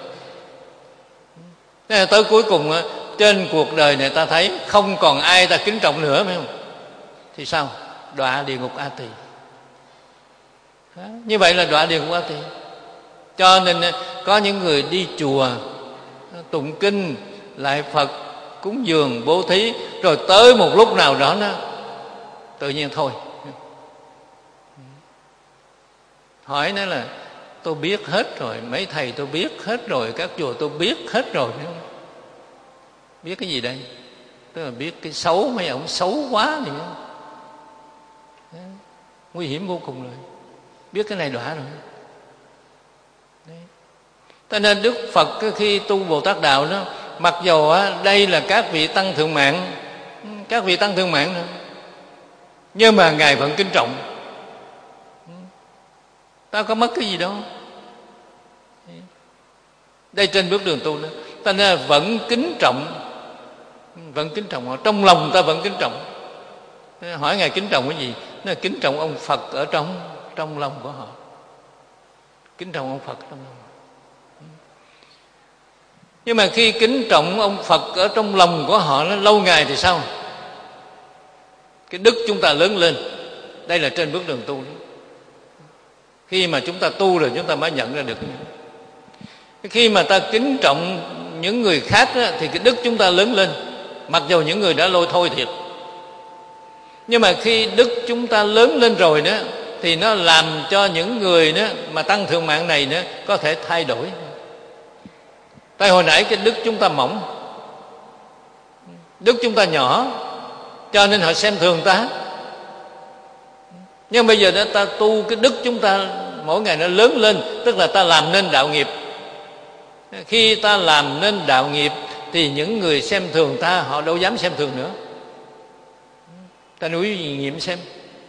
Nên tới cuối cùng trên cuộc đời này ta thấy không còn ai ta kính trọng nữa, phải không? Thì sao? Đọa địa ngục A Tỳ. Như vậy là đọa địa ngục A Tỳ. Cho nên có những người đi chùa tụng kinh, lại Phật, cúng dường, bố thí, rồi tới một lúc nào đó nó tự nhiên thôi. Hỏi nó là tôi biết hết rồi, mấy thầy tôi biết hết rồi, các chùa tôi biết hết rồi. Biết cái gì đây? Tức là biết cái xấu, mấy ông xấu quá thì nguy hiểm vô cùng rồi. Biết cái này đọa rồi. Cho nên Đức Phật khi tu Bồ Tát đạo đó, mặc dù đây là các vị tăng thượng mạng, nữa, nhưng mà Ngài vẫn kính trọng. Ta có mất cái gì đâu. Đây trên bước đường tu đó, ta nên vẫn kính trọng họ. Trong lòng ta vẫn kính trọng. Hỏi Ngài kính trọng cái gì? Nó là kính trọng ông Phật ở trong lòng của họ. Kính trọng ông Phật trong lòng. Nhưng mà khi kính trọng ông Phật ở trong lòng của họ nó lâu ngày thì sao? Cái đức chúng ta lớn lên. Đây là trên bước đường tu đó. Khi mà chúng ta tu rồi chúng ta mới nhận ra được. Khi mà ta kính trọng những người khác đó, thì cái đức chúng ta lớn lên. Mặc dù những người đã lôi thôi thiệt, nhưng mà khi đức chúng ta lớn lên rồi đó, thì nó làm cho những người đó mà tăng thượng mạng này nữa có thể thay đổi. Tại hồi nãy cái đức chúng ta mỏng, đức chúng ta nhỏ, cho nên họ xem thường ta. Nhưng bây giờ đó ta tu cái đức chúng ta mỗi ngày nó lớn lên, tức là ta làm nên đạo nghiệp. Khi ta làm nên đạo nghiệp thì những người xem thường ta họ đâu dám xem thường nữa. Ta nói quý vị nghiệm xem.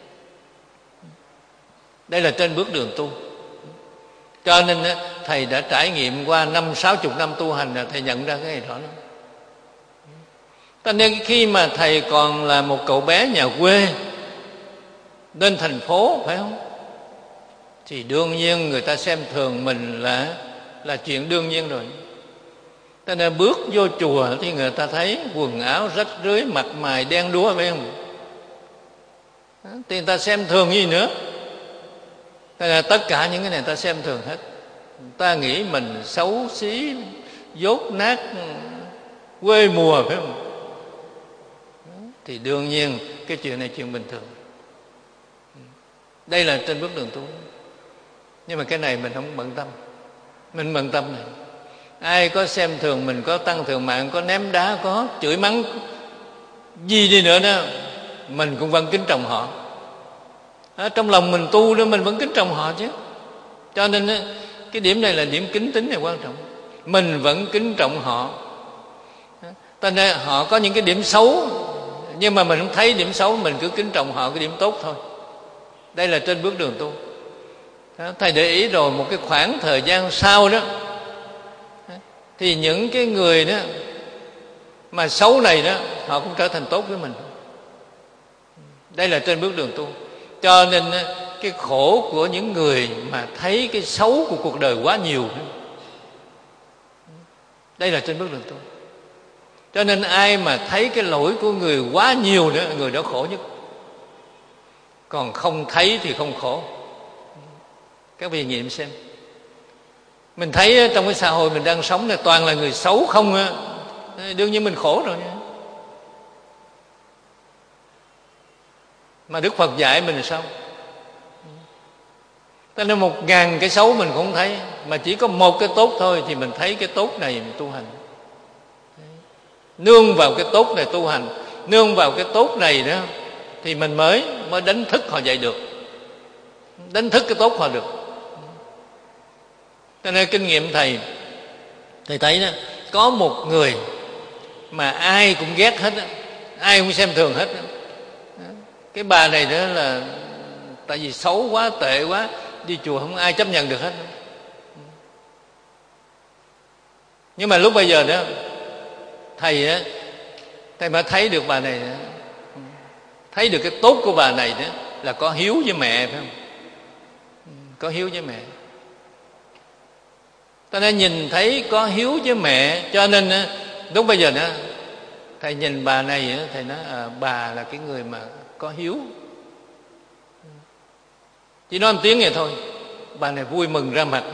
Đây là trên bước đường tu. Cho nên thầy đã trải nghiệm qua 50-60 năm tu hành là thầy nhận ra cái này rõ lắm. Cho nên khi mà thầy còn là một cậu bé nhà quê lên thành phố, phải không, thì đương nhiên người ta xem thường mình là chuyện đương nhiên rồi. Cho nên bước vô chùa thì người ta thấy quần áo rách rưới, mặt mày đen đúa, phải không? Thì người ta xem thường gì nữa. Cho nên tất cả những cái này người ta xem thường hết. Người ta nghĩ mình xấu xí, dốt nát, quê mùa, phải không? Thì đương nhiên cái chuyện này chuyện bình thường. Đây là trên bước đường tu. Nhưng mà cái này mình không bận tâm. Mình bận tâm này, ai có xem thường mình, có tăng thượng mạng, có ném đá, có chửi mắng gì đi nữa đó, mình cũng vẫn kính trọng họ. Trong lòng mình tu đó, mình vẫn kính trọng họ chứ. Cho nên cái điểm này là điểm kính tính này quan trọng. Mình vẫn kính trọng họ. Cho nên họ có những cái điểm xấu, Nhưng mà mình không thấy điểm xấu, mình cứ kính trọng họ cái điểm tốt thôi. Đây là trên bước đường tu. Thầy để ý rồi, một cái khoảng thời gian sau đó thì những cái người đó mà xấu này đó, họ cũng trở thành tốt với mình. Đây là trên bước đường tu. Cho nên cái khổ của những người mà thấy cái xấu của cuộc đời quá nhiều, đây là trên bước đường tu. Cho nên ai mà thấy cái lỗi của người quá nhiều nữa, người đó khổ nhất. Còn không thấy thì không khổ. Các vị nghiệm xem, mình thấy trong cái xã hội mình đang sống này toàn là người xấu không á, đương nhiên mình khổ rồi nha. Mà Đức Phật dạy mình là sao? Cho nên 1000 cái xấu mình cũng không thấy, mà chỉ có một cái tốt thôi thì mình thấy cái tốt này mình tu hành. Nương vào cái tốt này tu hành, nương vào cái tốt này đó thì mình mới đánh thức họ dậy được, đánh thức cái tốt họ được. Cho nên kinh nghiệm thầy thấy đó, có một người mà ai cũng ghét hết đó, ai cũng xem thường hết đó. Cái bà này đó là tại vì xấu quá, tệ quá, đi chùa không ai chấp nhận được hết. Nhưng mà lúc bây giờ đó thầy mới thấy được bà này đó, thấy được cái tốt của bà này đó là có hiếu với mẹ, phải không? Có hiếu với mẹ. Ta đã nhìn thấy có hiếu với mẹ, cho nên lúc bây giờ đó thầy nhìn bà này, thầy nói bà là cái người mà có hiếu. Chỉ nói một tiếng vậy thôi, bà này vui mừng ra mặt,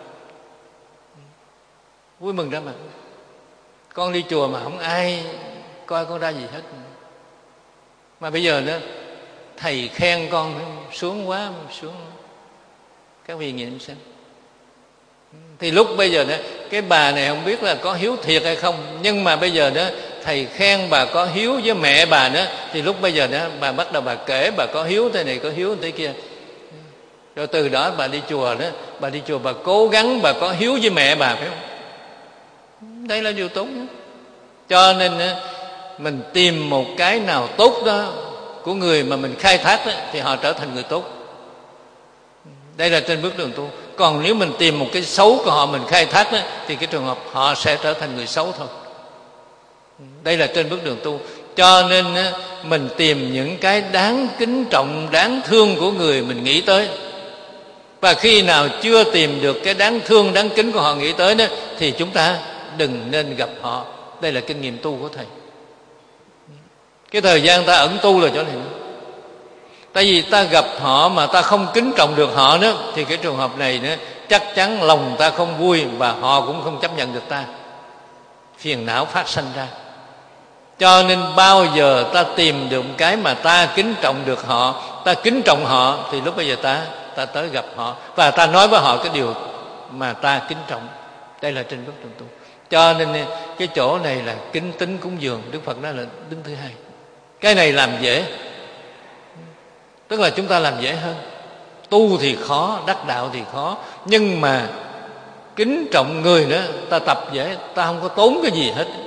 vui mừng ra mặt. Con đi chùa mà không ai coi con ra gì hết, mà bây giờ đó thầy khen con sướng quá, sướng. Các vị nghiệm xem. Thì lúc bây giờ đó cái bà này không biết là có hiếu thiệt hay không, nhưng mà bây giờ đó thầy khen bà có hiếu với mẹ bà đó, thì lúc bây giờ đó bà bắt đầu bà kể bà có hiếu thế này, có hiếu thế kia. Rồi từ đó bà đi chùa đó, bà đi chùa bà cố gắng bà có hiếu với mẹ bà, phải không? Đây là điều tốt nhất. Cho nên mình tìm một cái nào tốt đó của người mà mình khai thác đó, thì họ trở thành người tốt. Đây là trên bước đường tu. Còn nếu mình tìm một cái xấu của họ mình khai thác đó, thì cái trường hợp họ sẽ trở thành người xấu thôi. Đây là trên bước đường tu. Cho nên mình tìm những cái đáng kính trọng, đáng thương của người mình nghĩ tới. Và khi nào chưa tìm được cái đáng thương, đáng kính của họ nghĩ tới đó, thì chúng ta đừng nên gặp họ. Đây là kinh nghiệm tu của thầy. Cái thời gian ta ẩn tu là chỗ này. Tại vì ta gặp họ mà ta không kính trọng được họ đó, thì cái trường hợp này đó, chắc chắn lòng ta không vui, và họ cũng không chấp nhận được ta. Phiền não phát sanh ra. Cho nên bao giờ ta tìm được cái mà ta kính trọng được họ, ta kính trọng họ, thì lúc bây giờ ta tới gặp họ và ta nói với họ cái điều mà ta kính trọng. Đây là trên bước đường tu. Cho nên cái chỗ này là kính tín cúng dường, Đức Phật nói là đứng thứ hai. Cái này làm dễ, tức là chúng ta làm dễ hơn. Tu thì khó, đắc đạo thì khó, nhưng mà kính trọng người nữa ta tập dễ, ta không có tốn cái gì hết.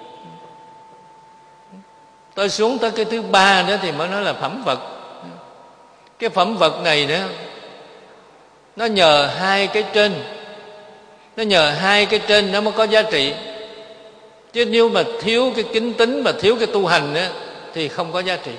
Tôi xuống tới cái thứ ba đó thì mới nói là phẩm vật. Cái phẩm vật này đó, nó nhờ hai cái trên, nó nhờ hai cái trên nó mới có giá trị. Chứ nếu mà thiếu cái kính tín mà thiếu cái tu hành đó, thì không có giá trị.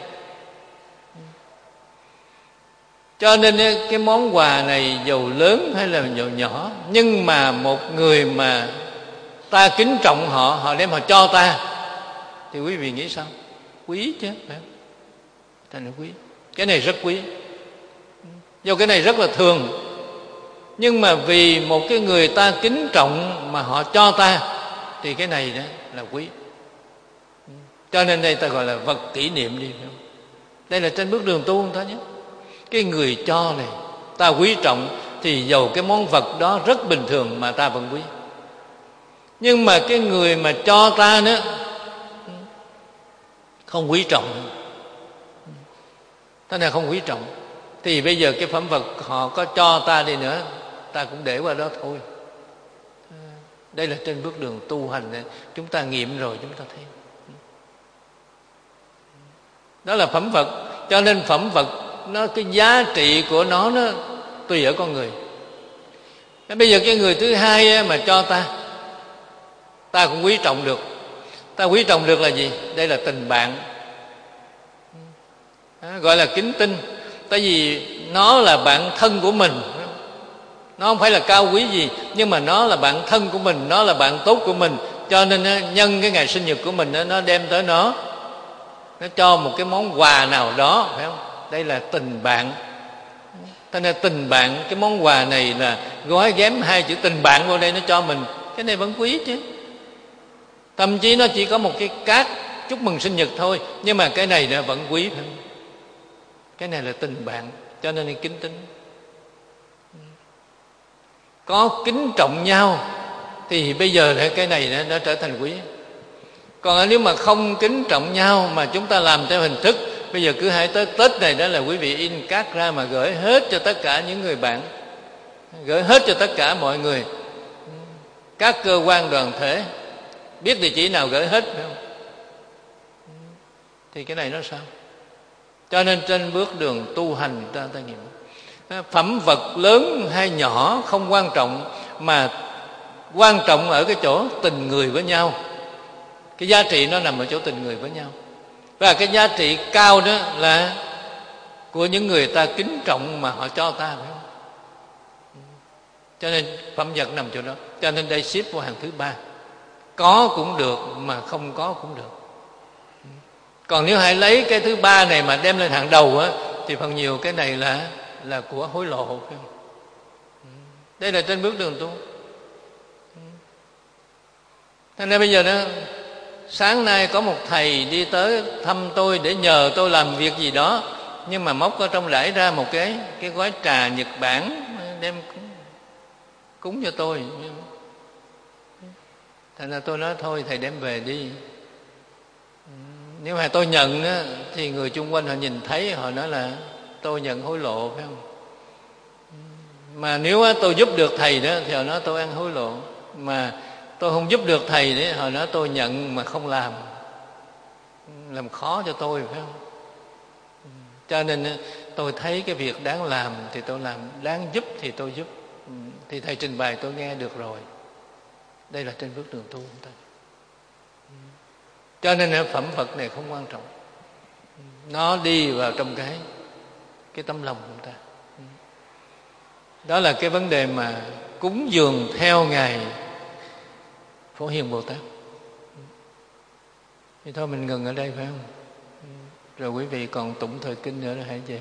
Cho nên cái món quà này dầu lớn hay là dầu nhỏ, nhưng mà một người mà ta kính trọng họ, họ đem họ cho ta, thì quý vị nghĩ sao? Quý chứ, phải không? Thành là quý. Cái này rất quý. Do cái này rất là thường, nhưng mà vì một cái người ta kính trọng mà họ cho ta, thì cái này đó là quý. Cho nên đây ta gọi là vật kỷ niệm đi, phải không? Đây là trên bước đường tu không ta nhé. Cái người cho này ta quý trọng, thì dầu cái món vật đó rất bình thường mà ta vẫn quý. Nhưng mà cái người mà cho ta nữa không quý trọng, thế này không quý trọng, thì bây giờ cái phẩm vật họ có cho ta đi nữa, ta cũng để qua đó thôi. Đây là trên bước đường tu hành này, chúng ta nghiệm rồi chúng ta thấy. Đó là phẩm vật. Cho nên phẩm vật nó, cái giá trị của nó tùy ở con người. Bây giờ cái người thứ hai mà cho ta cũng quý trọng được. Ta quý trọng được là gì? Đây là tình bạn, gọi là kính tinh. Tại vì nó là bạn thân của mình, nó không phải là cao quý gì, nhưng mà nó là bạn thân của mình, nó là bạn tốt của mình. Cho nên nhân cái ngày sinh nhật của mình, nó đem tới nó cho một cái món quà nào đó, phải không? Đây là tình bạn. Thế nên tình bạn, cái món quà này là gói ghém hai chữ tình bạn vào đây, nó cho mình, cái này vẫn quý chứ. Thậm chí nó chỉ có một cái card chúc mừng sinh nhật thôi, nhưng mà cái này nó vẫn quý, phải không? Cái này là tình bạn, cho nên kính tính. Có kính trọng nhau thì bây giờ cái này nó trở thành quý. Còn nếu mà không kính trọng nhau mà chúng ta làm theo hình thức, bây giờ cứ hãy tới Tết này đó là quý vị in card ra mà gửi hết cho tất cả những người bạn, gửi hết cho tất cả mọi người, các cơ quan đoàn thể, biết địa chỉ nào gửi hết, phải không? Thì cái này nó sao? Cho nên trên bước đường tu hành ta nghiệm phẩm vật lớn hay nhỏ không quan trọng, mà quan trọng ở cái chỗ tình người với nhau. Cái giá trị nó nằm ở chỗ tình người với nhau. Và cái giá trị cao đó là của những người ta kính trọng mà họ cho ta, phải không? Cho nên phẩm vật nằm chỗ đó. Cho nên đây xếp vào hàng thứ ba. Có cũng được mà không có cũng được. Còn nếu hãy lấy cái thứ ba này mà đem lên hàng đầu á, thì phần nhiều cái này là của hối lộ, phải không? Đây là trên bước đường tu. Thế nên bây giờ đó, sáng nay có một thầy đi tới thăm tôi để nhờ tôi làm việc gì đó, nhưng mà móc ở trong rải ra một cái gói trà Nhật Bản đem cúng cho tôi. Thành ra tôi nói thôi thầy đem về đi. Nếu mà tôi nhận á, thì người chung quanh họ nhìn thấy, họ nói là tôi nhận hối lộ, phải không? Mà nếu tôi giúp được thầy đó thì họ nói tôi ăn hối lộ. Mà tôi không giúp được thầy đấy, họ nói tôi nhận mà không làm khó cho tôi, phải không? Cho nên tôi thấy cái việc đáng làm thì tôi làm, đáng giúp thì tôi giúp. Thì thầy trình bày tôi nghe được rồi. Đây là trên bước đường tu của ta. Cho nên phẩm vật này không quan trọng, nó đi vào trong cái tấm lòng của ta. Đó là cái vấn đề mà cúng dường theo Ngài Phổ Hiền Bồ Tát. Thì thôi mình ngừng ở đây, phải không? Rồi quý vị còn tụng thời kinh nữa là hãy về.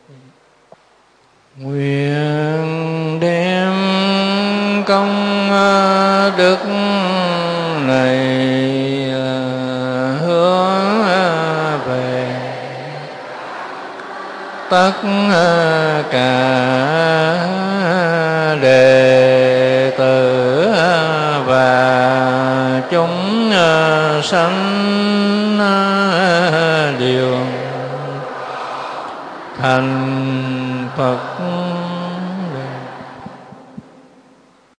Nguyện đem công đức này hướng về tất cả đệ tử và chúng sanh đều thành Phật